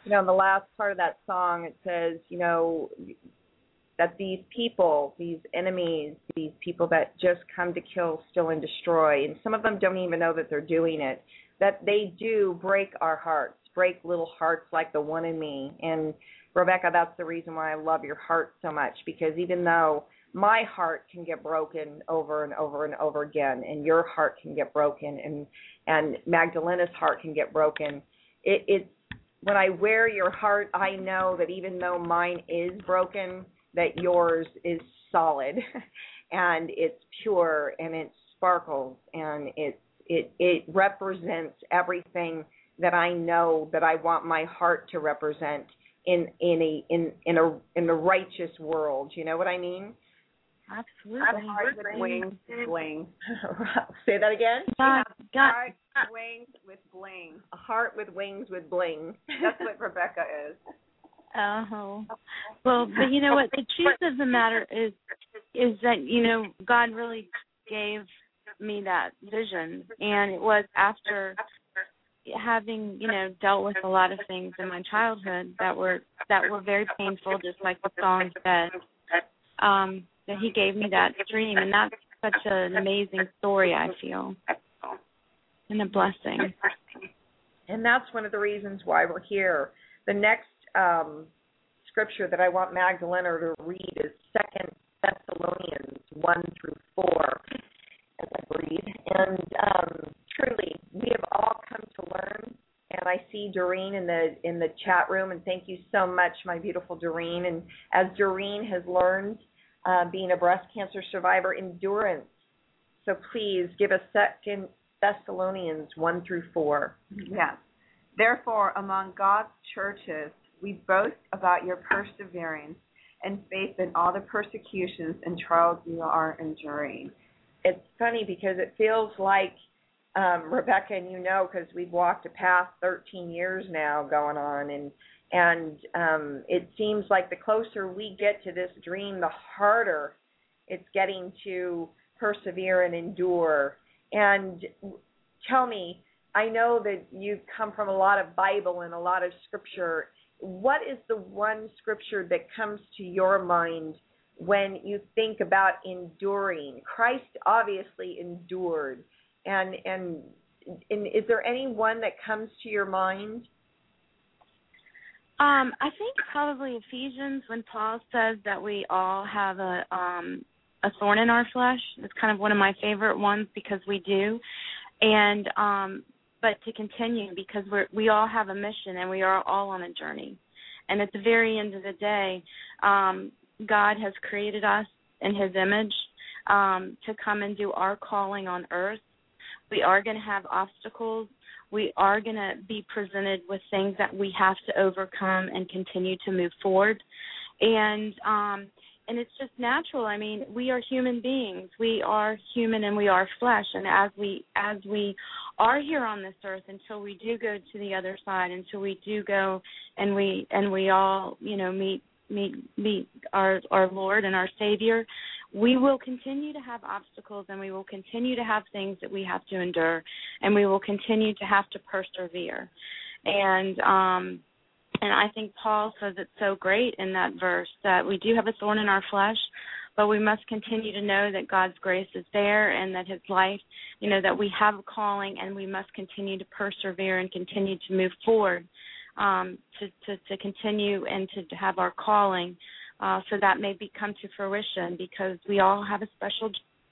in the last part of that song, it says, that these people, these enemies, these people that just come to kill, steal, and destroy, and some of them don't even know that they're doing it, that they do break our hearts, break little hearts like the one in me. And Rebecca, that's the reason why I love your heart so much, because even though my heart can get broken over and over and over again, and your heart can get broken, and Magdalena's heart can get broken, it's when I wear your heart, I know that even though mine is broken, that yours is solid and it's pure and it sparkles and it represents everything that I know that I want my heart to represent in a righteous world. You know what I mean? Absolutely. A heart with wings, bling. Say that again. Heart wings with bling. A heart with wings with bling. That's what Rebecca is. Oh, well, but you know what? The truth of the matter is that, God really gave me that vision, and it was after having, dealt with a lot of things in my childhood that were very painful, just like the song said, that He gave me that dream, and that's such an amazing story, I feel, and a blessing. And that's one of the reasons why we're here. The next scripture that I want Magdalena to read is 2 Thessalonians 1-4 as I breathe. And truly, we have all come to learn. And I see Doreen in the chat room, and thank you so much, my beautiful Doreen. And as Doreen has learned, being a breast cancer survivor, endurance. So please give us 2 Thessalonians 1-4. Yes. Therefore, among God's churches, we boast about your perseverance and faith in all the persecutions and trials you are enduring. It's funny because it feels like, Rebecca, and because we've walked a path 13 years now going on, and it seems like the closer we get to this dream, the harder it's getting to persevere and endure. And tell me, I know that you've come from a lot of Bible and a lot of scripture. What is the one scripture that comes to your mind when you think about enduring? Christ obviously endured. And is there any one that comes to your mind? I think probably Ephesians, when Paul says that we all have a thorn in our flesh. It's kind of one of my favorite ones because we do. And but to continue, because we all have a mission and we are all on a journey. And at the very end of the day, God has created us in His image to come and do our calling on earth. We are going to have obstacles. We are going to be presented with things that we have to overcome and continue to move forward. And it's just natural. I mean, we are human beings. We are human and we are flesh. And as we are here on this earth, until we do go to the other side, until we do go and we all, meet our Lord and our Savior, we will continue to have obstacles, and we will continue to have things that we have to endure, and we will continue to have to persevere. And I think Paul says it so great in that verse that we do have a thorn in our flesh, but we must continue to know that God's grace is there and that His life, that we have a calling, and we must continue to persevere and continue to move forward to continue and to have our calling so that may come to fruition, because we all have a special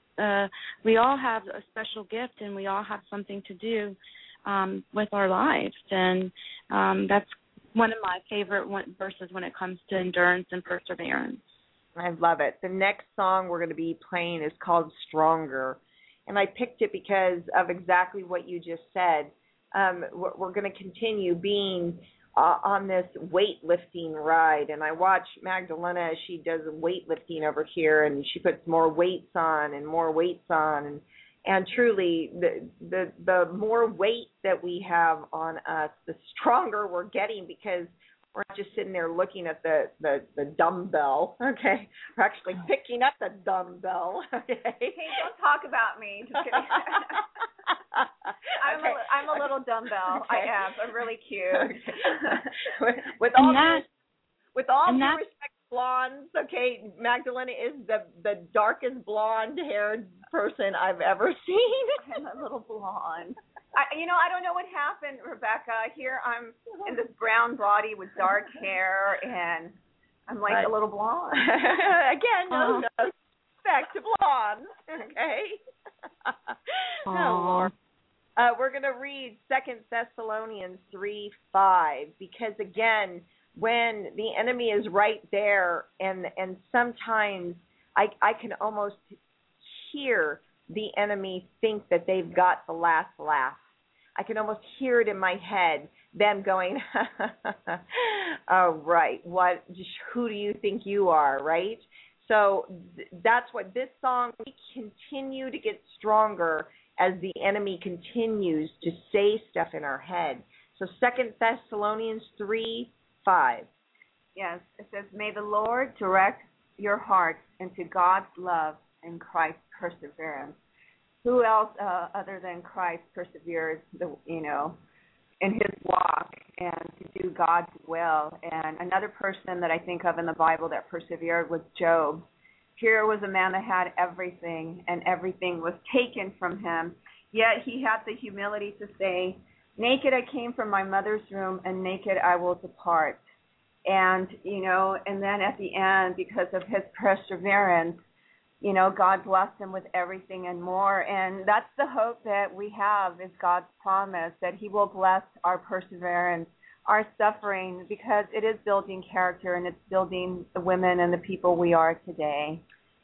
gift, and we all have something to do with our lives. And that's one of my favorite verses when it comes to endurance and perseverance. I love it. The next song we're going to be playing is called Stronger. And I picked it because of exactly what you just said. We're going to continue being on this weightlifting ride. And I watch Magdalena as she does weightlifting over here, and she puts more weights on and more weights on. And truly, the more weight that we have on us, the stronger we're getting, because we're not just sitting there looking at the dumbbell, okay? We're actually picking up the dumbbell, okay? Hey, don't talk about me. Just kidding. I'm a little dumbbell. Okay. I am. I'm really cute. with all due respect, blondes. Okay, Magdalena is the darkest blonde-haired person I've ever seen. I'm a little blonde. I don't know what happened, Rebecca. Here I'm in this brown body with dark hair, and I'm like a little blonde. Again, no respect to blondes. Okay. Oh, Lord. We're going to read 2 Thessalonians 3:5 because, again, when the enemy is right there, and sometimes I can almost hear the enemy think that they've got the last laugh. I can almost hear it in my head, them going, oh, right, who do you think you are, right? So that's what this song, we continue to get stronger as the enemy continues to say stuff in our head. So 2 Thessalonians 3:5. Yes, it says, may the Lord direct your hearts into God's love and Christ's perseverance. Who else other than Christ persevered, in his walk and to do God's will? And another person that I think of in the Bible that persevered was Job. Here was a man that had everything, and everything was taken from him. Yet he had the humility to say, naked I came from my mother's womb, and naked I will depart. And, and then at the end, because of his perseverance, God blessed him with everything and more. And that's the hope that we have, is God's promise that he will bless our perseverance, our suffering, because it is building character and it's building the women and the people we are today.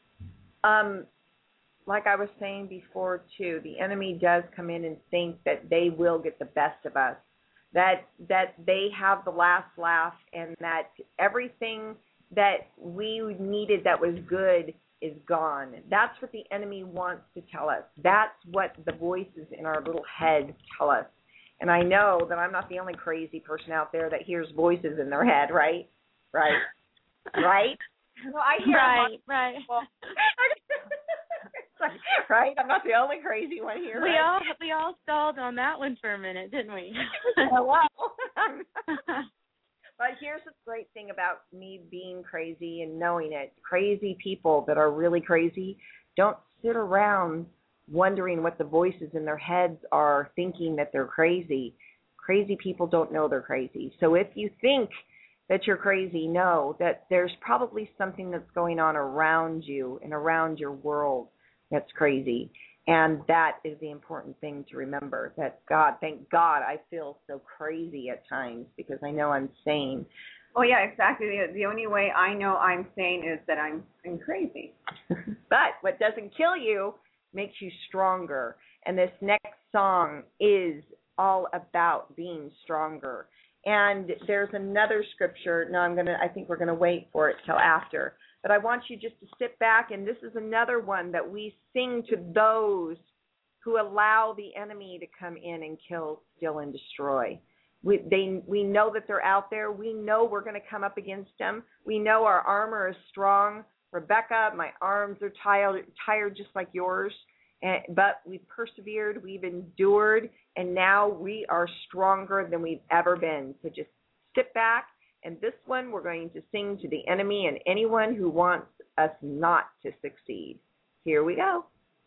Like I was saying before, too, the enemy does come in and think that they will get the best of us, that they have the last laugh, and that everything that we needed that was good is gone. That's what the enemy wants to tell us. That's what the voices in our little head tell us. And I know that I'm not the only crazy person out there that hears voices in their head, right? Right? Right? No, I hear right. Right? I'm not the only crazy one here. We all stalled on that one for a minute, didn't we? Well, but here's the great thing about me being crazy and knowing it. Crazy people that are really crazy don't sit around wondering what the voices in their heads are thinking that they're crazy. Crazy people don't know they're crazy. So if you think that you're crazy, know that there's probably something that's going on around you and around your world that's crazy. And that is the important thing to remember, that thank God I feel so crazy at times because I know I'm sane. Oh, yeah, exactly. The only way I know I'm sane is that I'm crazy. But what doesn't kill you makes you stronger. And this next song is all about being stronger. And there's another scripture. No, I think we're going to wait for it till after. But I want you just to sit back, and this is another one that we sing to those who allow the enemy to come in and kill, steal, and destroy. We know that they're out there. We know we're going to come up against them. We know our armor is strong. Rebecca, my arms are tired just like yours. But we've persevered, we've endured, and now we are stronger than we've ever been. So just sit back. And this one we're going to sing to the enemy and anyone who wants us not to succeed. Here we go.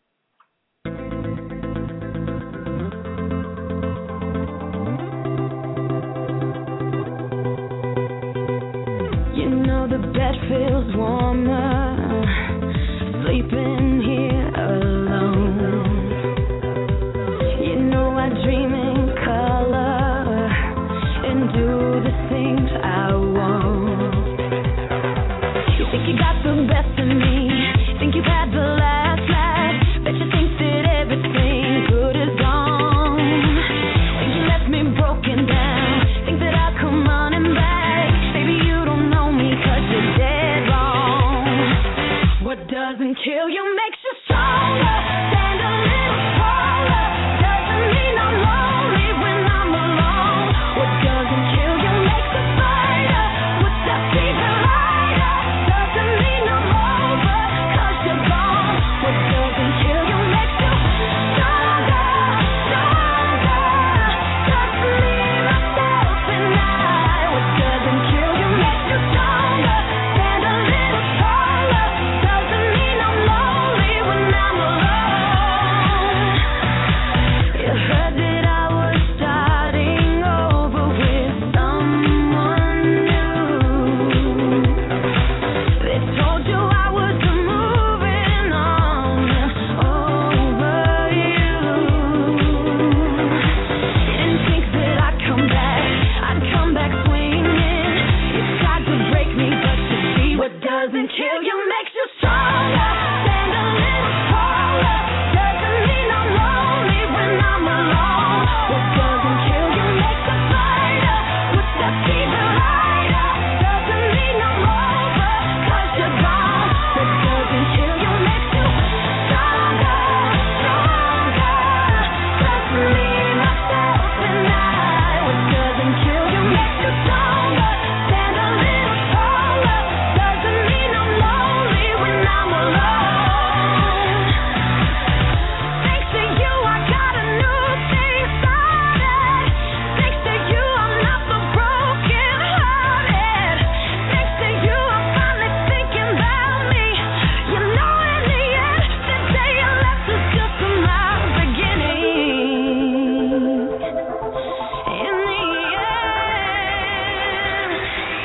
You know the bed feels warmer, sleeping here alone. You know I dream in color and do the things I want. You think you got the best of me, think you've had the last laugh, bet you think that everything good is gone. Think you left me broken down, think that I'll come running back. Baby, you don't know me 'cause you're dead wrong. What doesn't kill you makes you stronger. Stand a little taller. Doesn't mean I'm lonely when I'm alone. What doesn't kill you makes a fighter.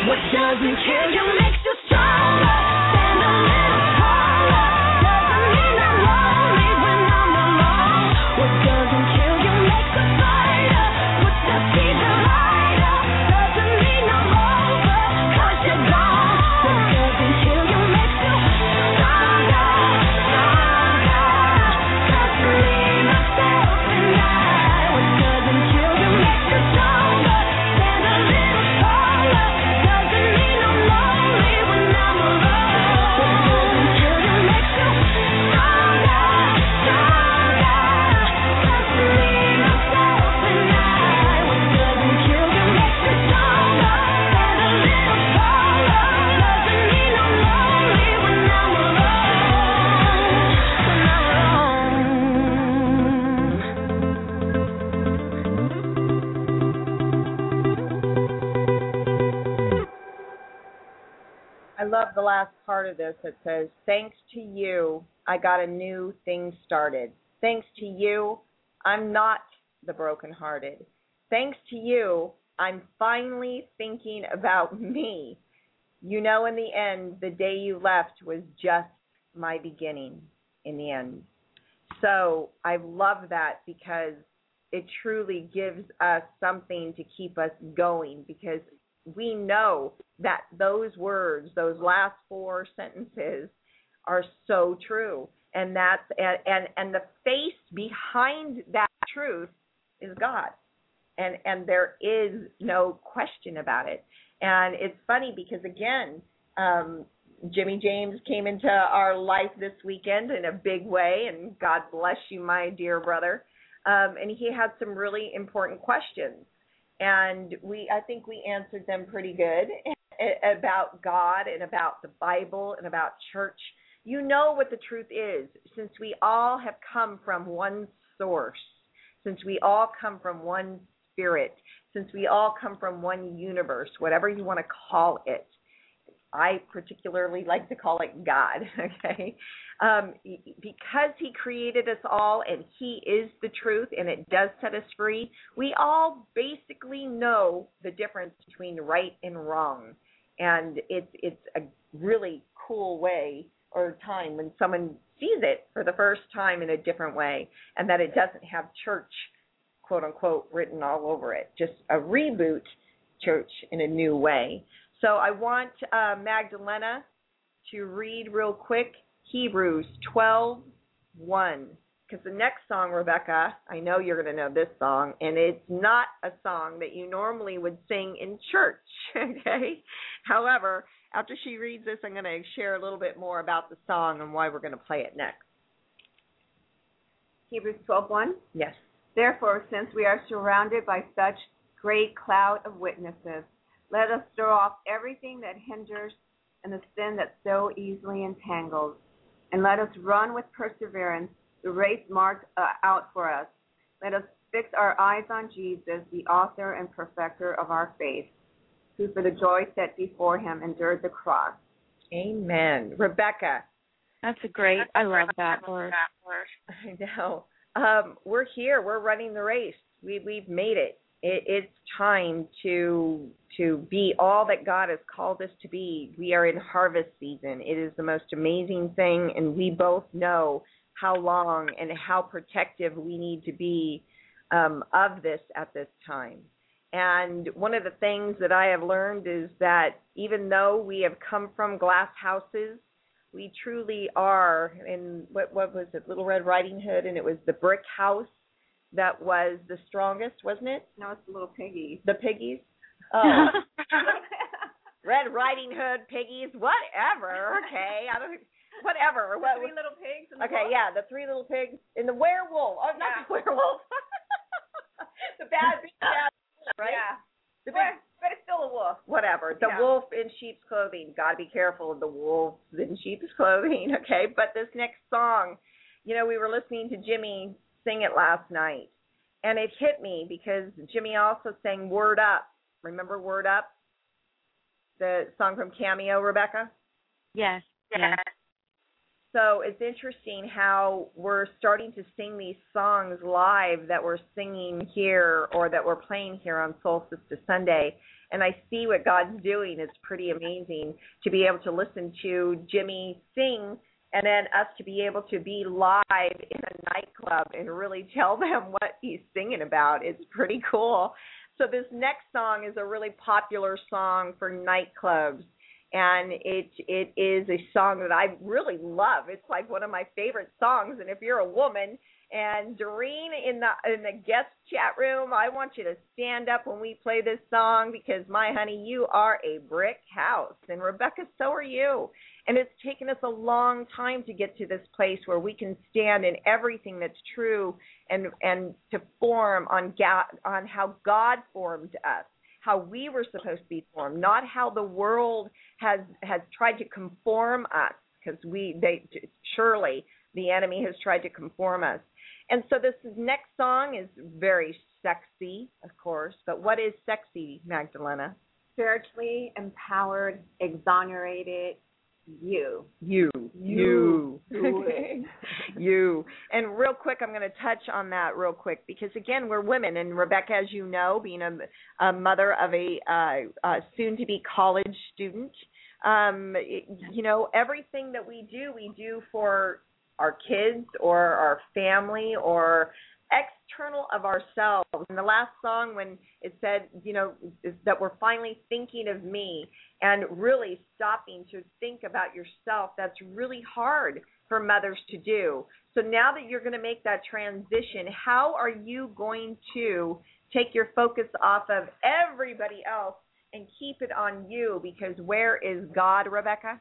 What doesn't kill you makes you stronger. Stand a little taller. Doesn't mean I'm lonely when I'm alone. What doesn't kill you makes a fighter. Puts the fever lighter. Doesn't mean I'm over, 'cause you're gone. What doesn't kill you makes you stronger, stronger. Just me, myself, and I. What doesn't kill you makes you stronger. Stand a little taller. Doesn't mean I'm lonely when I'm alone. What doesn't kill you makes you stronger, stronger. Just me, myself, and I. What doesn't kill you makes you stronger. Stand a little taller. Doesn't mean I'm lonely when I'm alone. When I'm I love the last part of this that says, thanks to you, I got a new thing started. Thanks to you, I'm not the brokenhearted. Thanks to you, I'm finally thinking about me. You know, in the end, the day you left was just my beginning in the end. So I love that because it truly gives us something to keep us going, because we know that those words, those last 4 sentences, are so true, and that's and the face behind that truth is God, and there is no question about it. And it's funny because again, Jimmy James came into our life this weekend in a big way, and God bless you, my dear brother. And he had some really important questions. And I think we answered them pretty good about God and about the Bible and about church. You know what the truth is, since we all have come from one source, since we all come from one spirit, since we all come from one universe, whatever you want to call it. I particularly like to call it God, okay? Because he created us all and he is the truth and it does set us free, we all basically know the difference between right and wrong. And it's a really cool way or time when someone sees it for the first time in a different way, and that it doesn't have church, quote unquote, written all over it, just a reboot church in a new way. So I want Magdalena to read real quick Hebrews 12:1, because the next song, Rebecca, I know you're going to know this song, and it's not a song that you normally would sing in church, okay? However, after she reads this, I'm going to share a little bit more about the song and why we're going to play it next. Hebrews 12:1. Yes. Therefore, since we are surrounded by such great cloud of witnesses, let us throw off everything that hinders and the sin that so easily entangles, and let us run with perseverance the race marked out for us. Let us fix our eyes on Jesus, the author and perfecter of our faith, who for the joy set before him endured the cross. Amen. Rebecca. That's I love that verse. I know. We're here. We're running the race. We've made it. It's time to be all that God has called us to be. We are in harvest season. It is the most amazing thing, and we both know how long and how protective we need to be of this at this time. And one of the things that I have learned is that even though we have come from glass houses, we truly are in, what was it, Little Red Riding Hood, and it was the brick house that was the strongest, wasn't it? No, it's the little piggies. The piggies? Oh. Red Riding Hood, piggies, whatever, okay. Whatever. The 3 little pigs in the Okay, wolf? yeah, the 3 little pigs and the werewolf. Oh, not the werewolf. the bad, right? Yeah. But it's still a wolf. Whatever. The wolf in sheep's clothing. Got to be careful of the wolves in sheep's clothing, okay? But this next song, we were listening to Jimmy sing it last night, and it hit me because Jimmy also sang Word Up. Remember Word Up? The song from Cameo, Rebecca? Yes. So it's interesting how we're starting to sing these songs live that we're singing here or that we're playing here on Solstice to Sunday. and I see what God's doing. It's pretty amazing to be able to listen to Jimmy sing and then us to be able to be live in a nightclub and really tell them what he's singing about. It's pretty cool. So this next song is a really popular song for nightclubs, and it is a song that I really love. It's like one of my favorite songs, and if you're a woman, and Doreen in the guest chat room, I want you to stand up when we play this song because, my honey, you are a brick house. And, Rebecca, so are you. And it's taken us a long time to get to this place where we can stand in everything that's true and to form on how God formed us, how we were supposed to be formed, not how the world has tried to conform us, because surely the enemy has tried to conform us. And so this next song is very sexy, of course, but what is sexy, Magdalena? Spiritually empowered, exonerated, you. And real quick, I'm going to touch on that real quick because, again, we're women. And Rebecca, as you know, being a mother of a soon-to-be college student, everything that we do for our kids or our family or external of ourselves. And the last song, when it said, is that we're finally thinking of me and really stopping to think about yourself, that's really hard for mothers to do. So now that you're going to make that transition, how are you going to take your focus off of everybody else and keep it on you? Because where is God, Rebecca?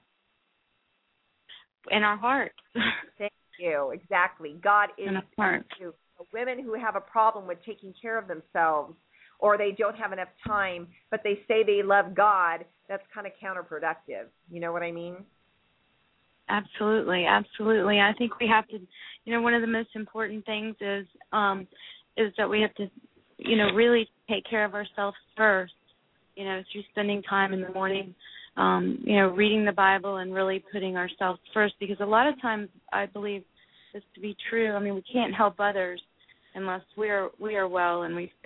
In our hearts. Thank you. Exactly. God is in our hearts. Women who have a problem with taking care of themselves or they don't have enough time, but they say they love God, that's kind of counterproductive. You know what I mean? Absolutely. I think we have to, one of the most important things is that we have to, really take care of ourselves first, through spending time in the morning, reading the Bible and really putting ourselves first, because a lot of times I believe this to be true. I mean, we can't help others unless we are well and we've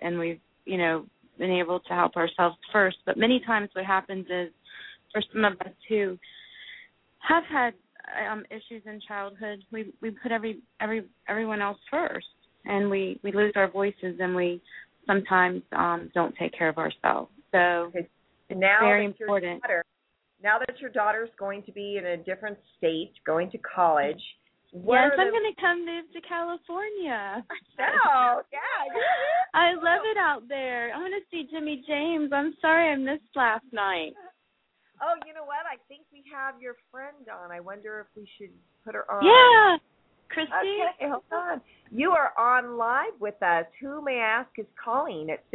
been able to help ourselves first. But many times what happens is, for some of us who have had issues in childhood, we put everyone else first, and we lose our voices, and we sometimes don't take care of ourselves. So now very important. Now that your daughter's going to be in a different state, going to college. Yes, I'm going to come move to California. Oh, yeah. I love it out there. I want to see Jimmy James. I'm sorry I missed last night. Oh, you know what? I think we have your friend on. I wonder if we should put her on. Yeah. Christy? Okay, hold on. You are on live with us. Who, may I ask, is calling at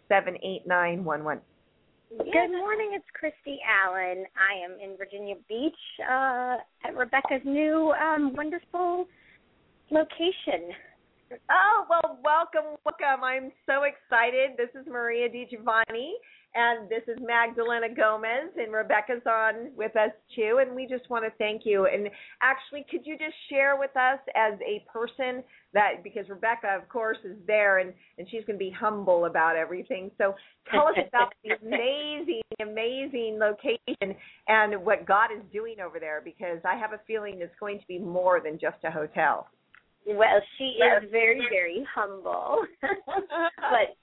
667-8911? Good morning, it's Christy Allen. I am in Virginia Beach at Rebecca's new wonderful location. Oh, well, welcome. I'm so excited. This is Maria DiGiovanni, and this is Magdalena Gomez, and Rebecca's on with us, too, and we just want to thank you. And actually, could you just share with us as a person that, because Rebecca, of course, is there, and she's going to be humble about everything. So tell us about the amazing location and what God is doing over there, because I have a feeling it's going to be more than just a hotel. Well, she is very, very humble. But,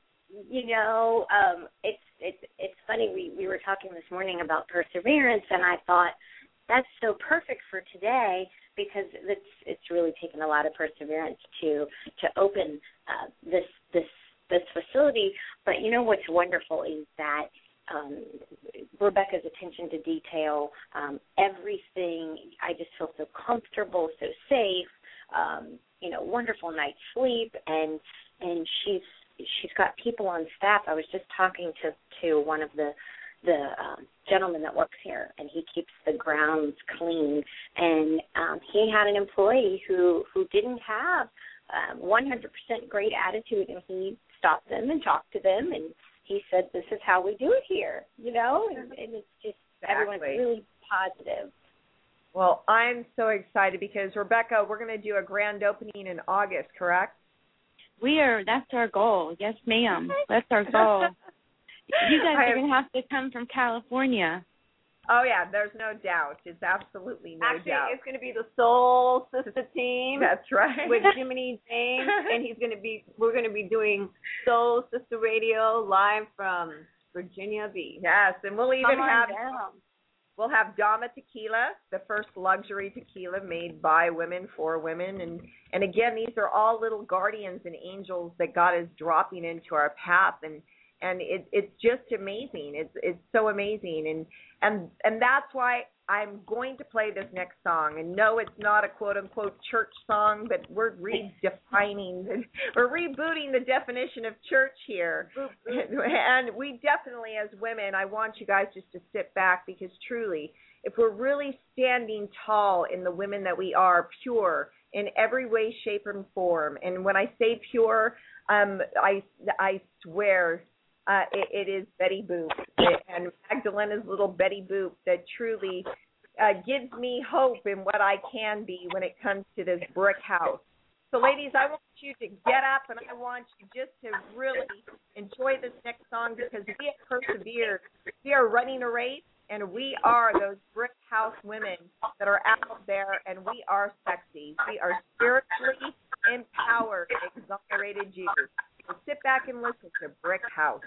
it's funny. We were talking this morning about perseverance, and I thought that's so perfect for today, because it's really taken a lot of perseverance to open this facility. But what's wonderful is that Rebecca's attention to detail, everything. I just feel so comfortable, so safe. Wonderful night's sleep, and she's got people on staff. I was just talking to one of the gentleman that works here, and he keeps the grounds clean. And he had an employee who didn't have 100% great attitude, and he stopped them and talked to them, and he said, "This is how we do it here," and it's just everyone's really positive. Well, I'm so excited because, Rebecca, we're going to do a grand opening in August, correct? That's our goal. Yes, ma'am. That's our goal. You guys are going to have to come from California. Oh, yeah, there's no doubt. It's absolutely no Actually, doubt. it's going to be the Soul Sister team. That's right. With Jiminy James, and we're going to be doing Soul Sister Radio live from Virginia Beach. Yes, and we'll even we'll have Dama Tequila, the first luxury tequila made by women for women, and again, these are all little guardians and angels that God is dropping into our path, and it's just amazing. It's so amazing, and that's why I'm going to play this next song. And no, it's not a quote unquote church song, but we're rebooting the definition of church here. And we definitely, as women, I want you guys just to sit back, because truly, if we're really standing tall in the women that we are, pure in every way, shape, and form. And when I say pure, I swear. It is Betty Boop and Magdalena's little Betty Boop that truly gives me hope in what I can be when it comes to this brick house. So, ladies, I want you to get up, and I want you just to really enjoy this next song, because we have persevered. We are running a race, and we are those brick house women that are out there, and we are sexy. We are spiritually empowered, exonerated Jews. So sit back and listen to Brick House.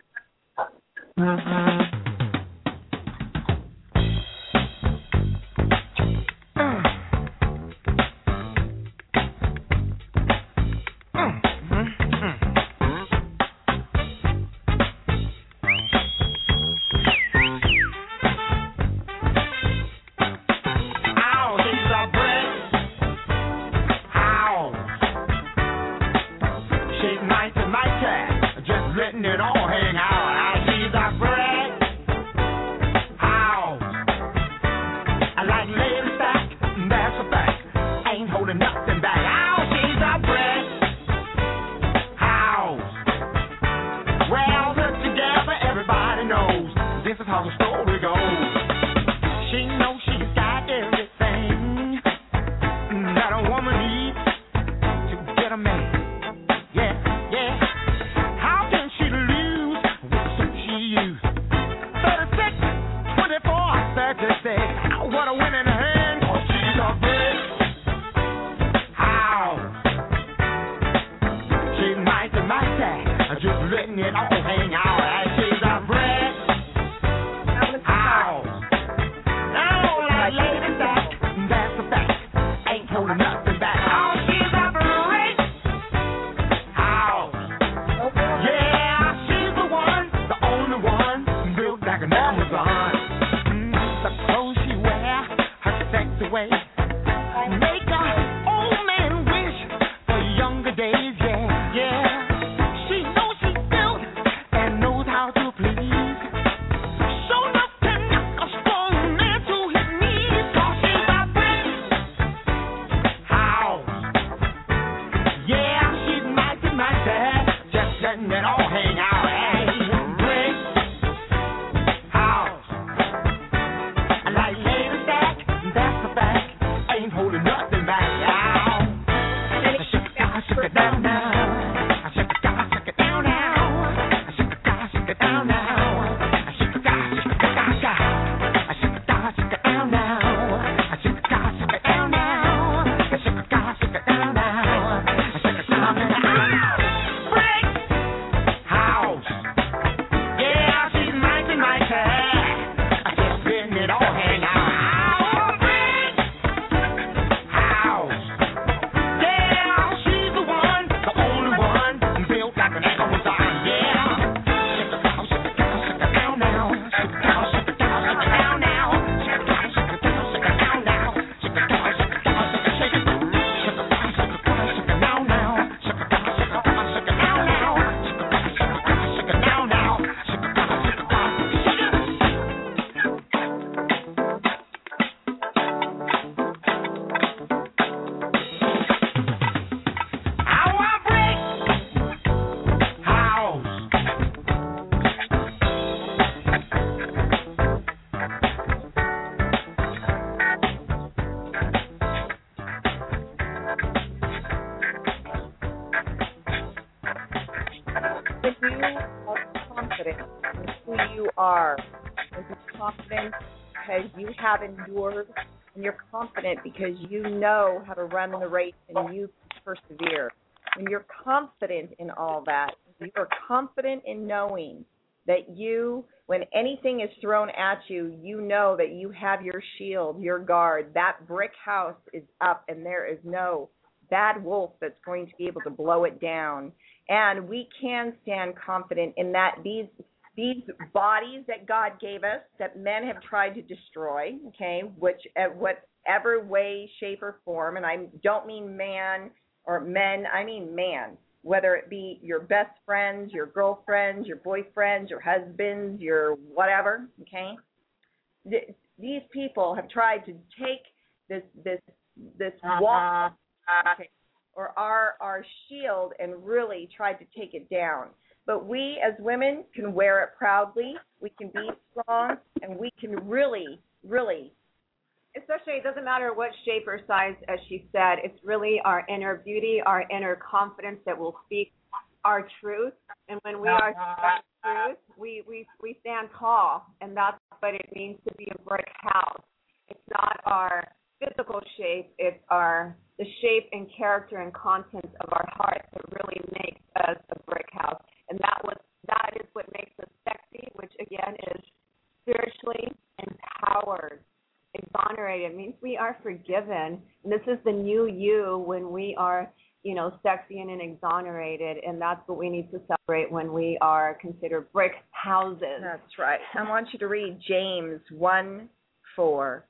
You're confident because you have endured, and you're confident because you know how to run the race and you persevere. When you're confident in all that, you're confident in knowing that you, when anything is thrown at you, you know that you have your shield, your guard. That brick house is up, and there is no bad wolf that's going to be able to blow it down. And we can stand confident in that these bodies that God gave us, that men have tried to destroy, okay, which at whatever way, shape, or form, and I don't mean man or men, I mean man, whether it be your best friends, your girlfriends, your boyfriends, your husbands, your whatever, okay? These people have tried to take this wall, okay, or our shield and really tried to take it down. But we as women can wear it proudly, we can be strong, and we can really, really, especially, it doesn't matter what shape or size, as she said, it's really our inner beauty, our inner confidence that will speak our truth. And when we are truth, we stand tall, and that's what it means to be a brick house. It's not our physical shape, it's the shape and character and contents of our heart that really makes us a brick house. And that is what makes us sexy, which again is spiritually empowered. Exonerated means we are forgiven. And this is the new you when we are, sexy and exonerated, and that's what we need to celebrate when we are considered brick houses. That's right. I want you to read James 1:4.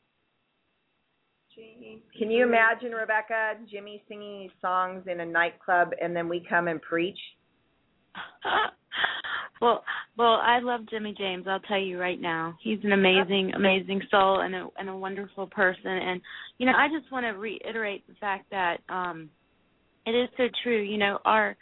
Can you imagine, Rebecca, Jimmy singing these songs in a nightclub, and then we come and preach? Well, I love Jimmy James. I'll tell you right now, he's an amazing soul and a wonderful person. And I just want to reiterate the fact that it is so true. Our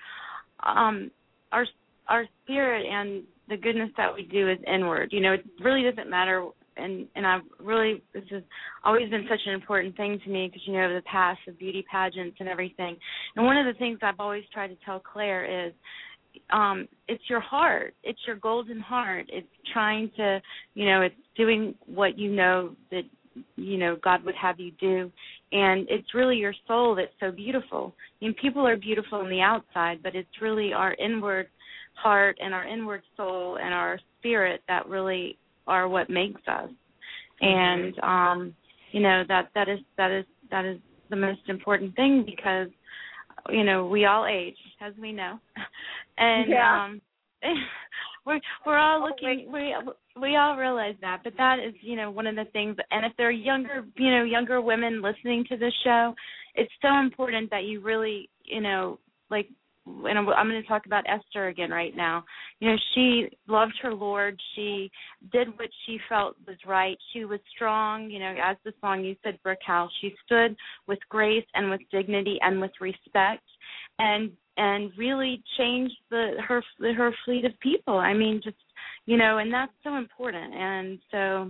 spirit and the goodness that we do is inward. It really doesn't matter. And this has always been such an important thing to me because, the past of beauty pageants and everything. And one of the things I've always tried to tell Claire is, it's your heart. It's your golden heart. It's trying to, it's doing what that, God would have you do. And it's really your soul that's so beautiful. People are beautiful on the outside, but it's really our inward heart and our inward soul and our spirit that really are what makes us. And, that is the most important thing because, we all age, as we know. And we're all looking, we all realize that, but that is, one of the things. And if there are younger women listening to this show, it's so important that you really, and I'm going to talk about Esther again right now. She loved her Lord. She did what she felt was right. She was strong. As the song you said, Brick House, she stood with grace and with dignity and with respect, and really changed her fleet of people. I mean, just and that's so important. And so,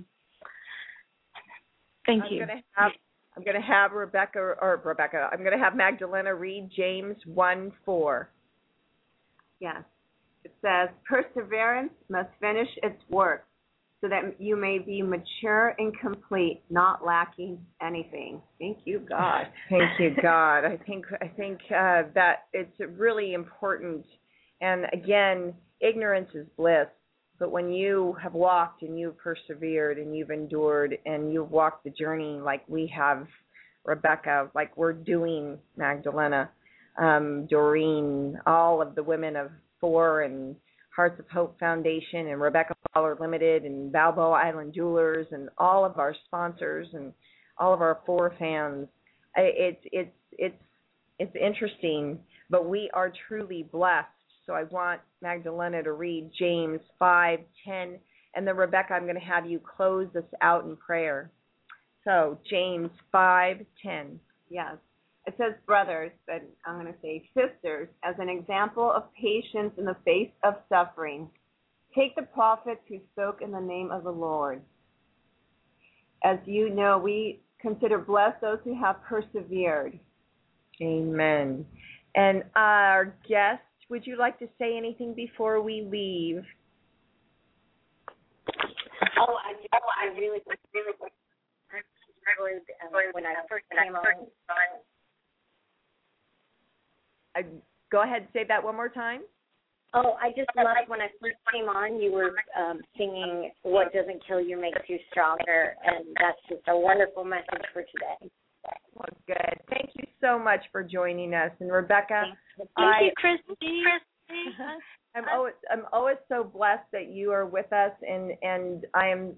thank you. I'm going to have I'm going to have Magdalena read James 1:4. Yes. It says, perseverance must finish its work so that you may be mature and complete, not lacking anything. Thank you, God. Thank you, God. I think that it's really important. And again, ignorance is bliss. But when you have walked and you've persevered and you've endured and you've walked the journey like we have, Rebecca, like we're doing, Magdalena, Doreen, all of the women of FOR and Hearts of Hope Foundation and Rebecca Fowler Limited and Balboa Island Jewelers and all of our sponsors and all of our FOR fans, it's interesting, but we are truly blessed. So I want Magdalena to read James 5:10, and then Rebecca, I'm going to have you close this out in prayer. So James 5:10. Yes. It says, brothers, but I'm going to say sisters, as an example of patience in the face of suffering, take the prophets who spoke in the name of the Lord. As you know, we consider blessed those who have persevered. Amen. And our guest, would you like to say anything before we leave? I really when I first came on. Go ahead and say that one more time. Oh, I just loved when I first came on, you were singing "What Doesn't Kill You Makes You Stronger," and that's just a wonderful message for today. Well, good. Thank you so much for joining us. And Rebecca, thank you, Christy. I'm always so blessed that you are with us, and I am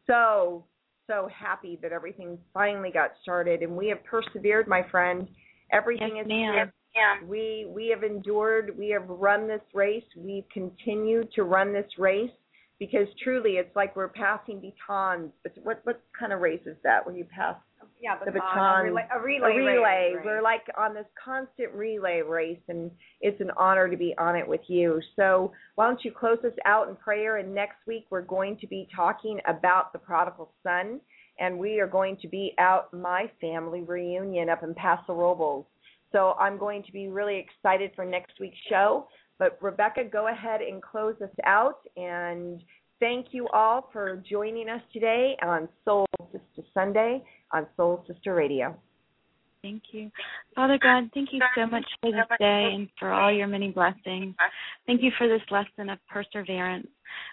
so happy that everything finally got started, and we have persevered, my friend. Everything is ma'am. Yeah. We have endured. We have run this race. We continue to run this race because truly, it's like we're passing batons. What kind of race is that? When you pass the baton, a relay. Race. We're like on this constant relay race, and it's an honor to be on it with you. So why don't you close us out in prayer? And next week we're going to be talking about the prodigal son, and we are going to be out my family reunion up in Paso Robles. So I'm going to be really excited for next week's show. But Rebecca, go ahead and close us out. And thank you all for joining us today on Soul Sister Sunday on Soul Sister Radio. Thank you. Father God, thank you so much for this day and for all your many blessings. Thank you for this lesson of perseverance,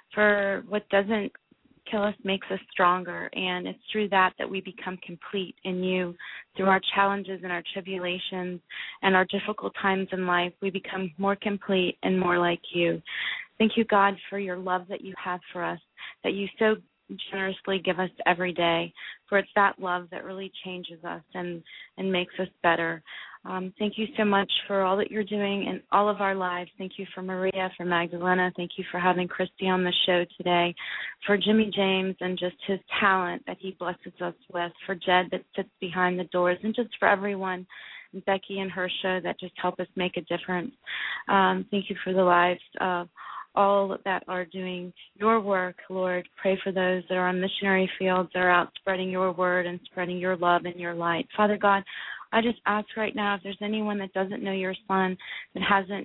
for what doesn't kill us makes us stronger, and it's through that we become complete in you. Through our challenges and our tribulations and our difficult times in life, we become more complete and more like you. Thank you, God, for your love that you have for us, that you so generously give us every day, for it's that love that really changes us and makes us better. Thank you so much for all that you're doing in all of our lives. Thank you for Maria, for Magdalena. Thank you for having Christy on the show today, for Jimmy James and just his talent that he blesses us with, for Jed that sits behind the doors, and just for everyone, and Becky and her show that just help us make a difference. Thank you for the lives of all that are doing your work, Lord. Pray for those that are on missionary fields, that are out spreading your word and spreading your love and your light. Father God, I just ask right now if there's anyone that doesn't know your son, that hasn't,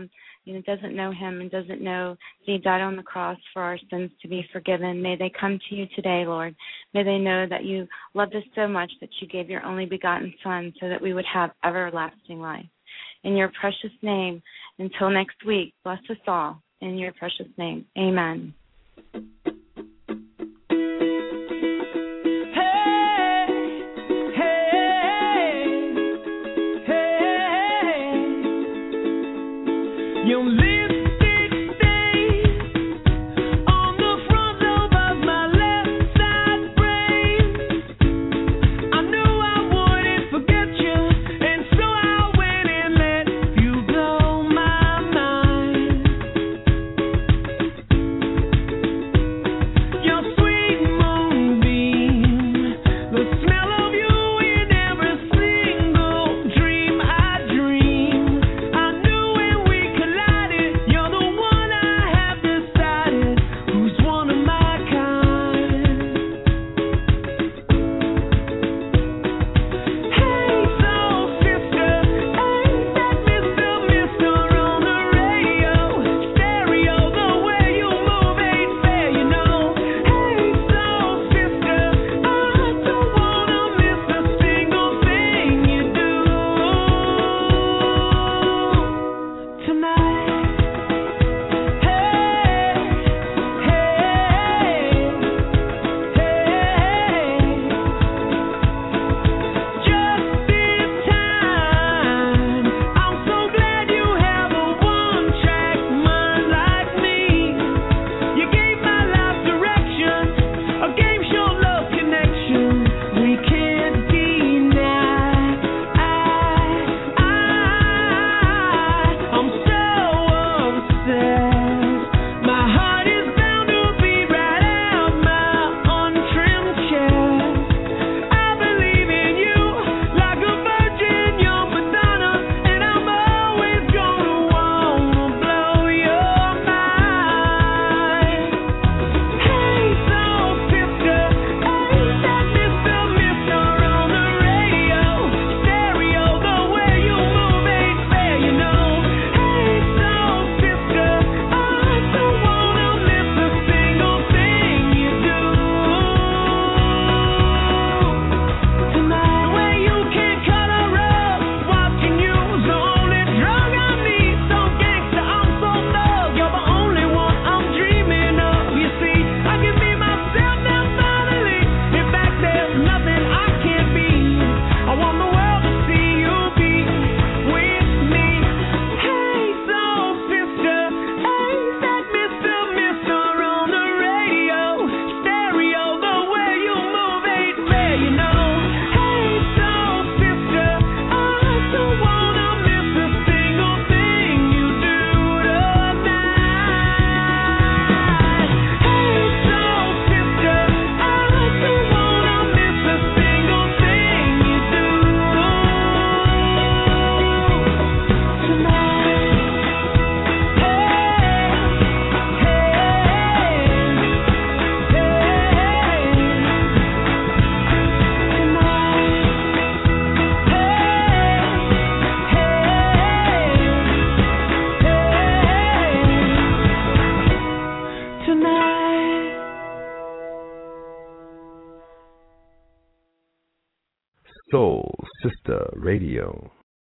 doesn't know him and doesn't know that he died on the cross for our sins to be forgiven, may they come to you today, Lord. May they know that you loved us so much that you gave your only begotten son so that we would have everlasting life. In your precious name, until next week, bless us all. In your precious name, amen. Radio.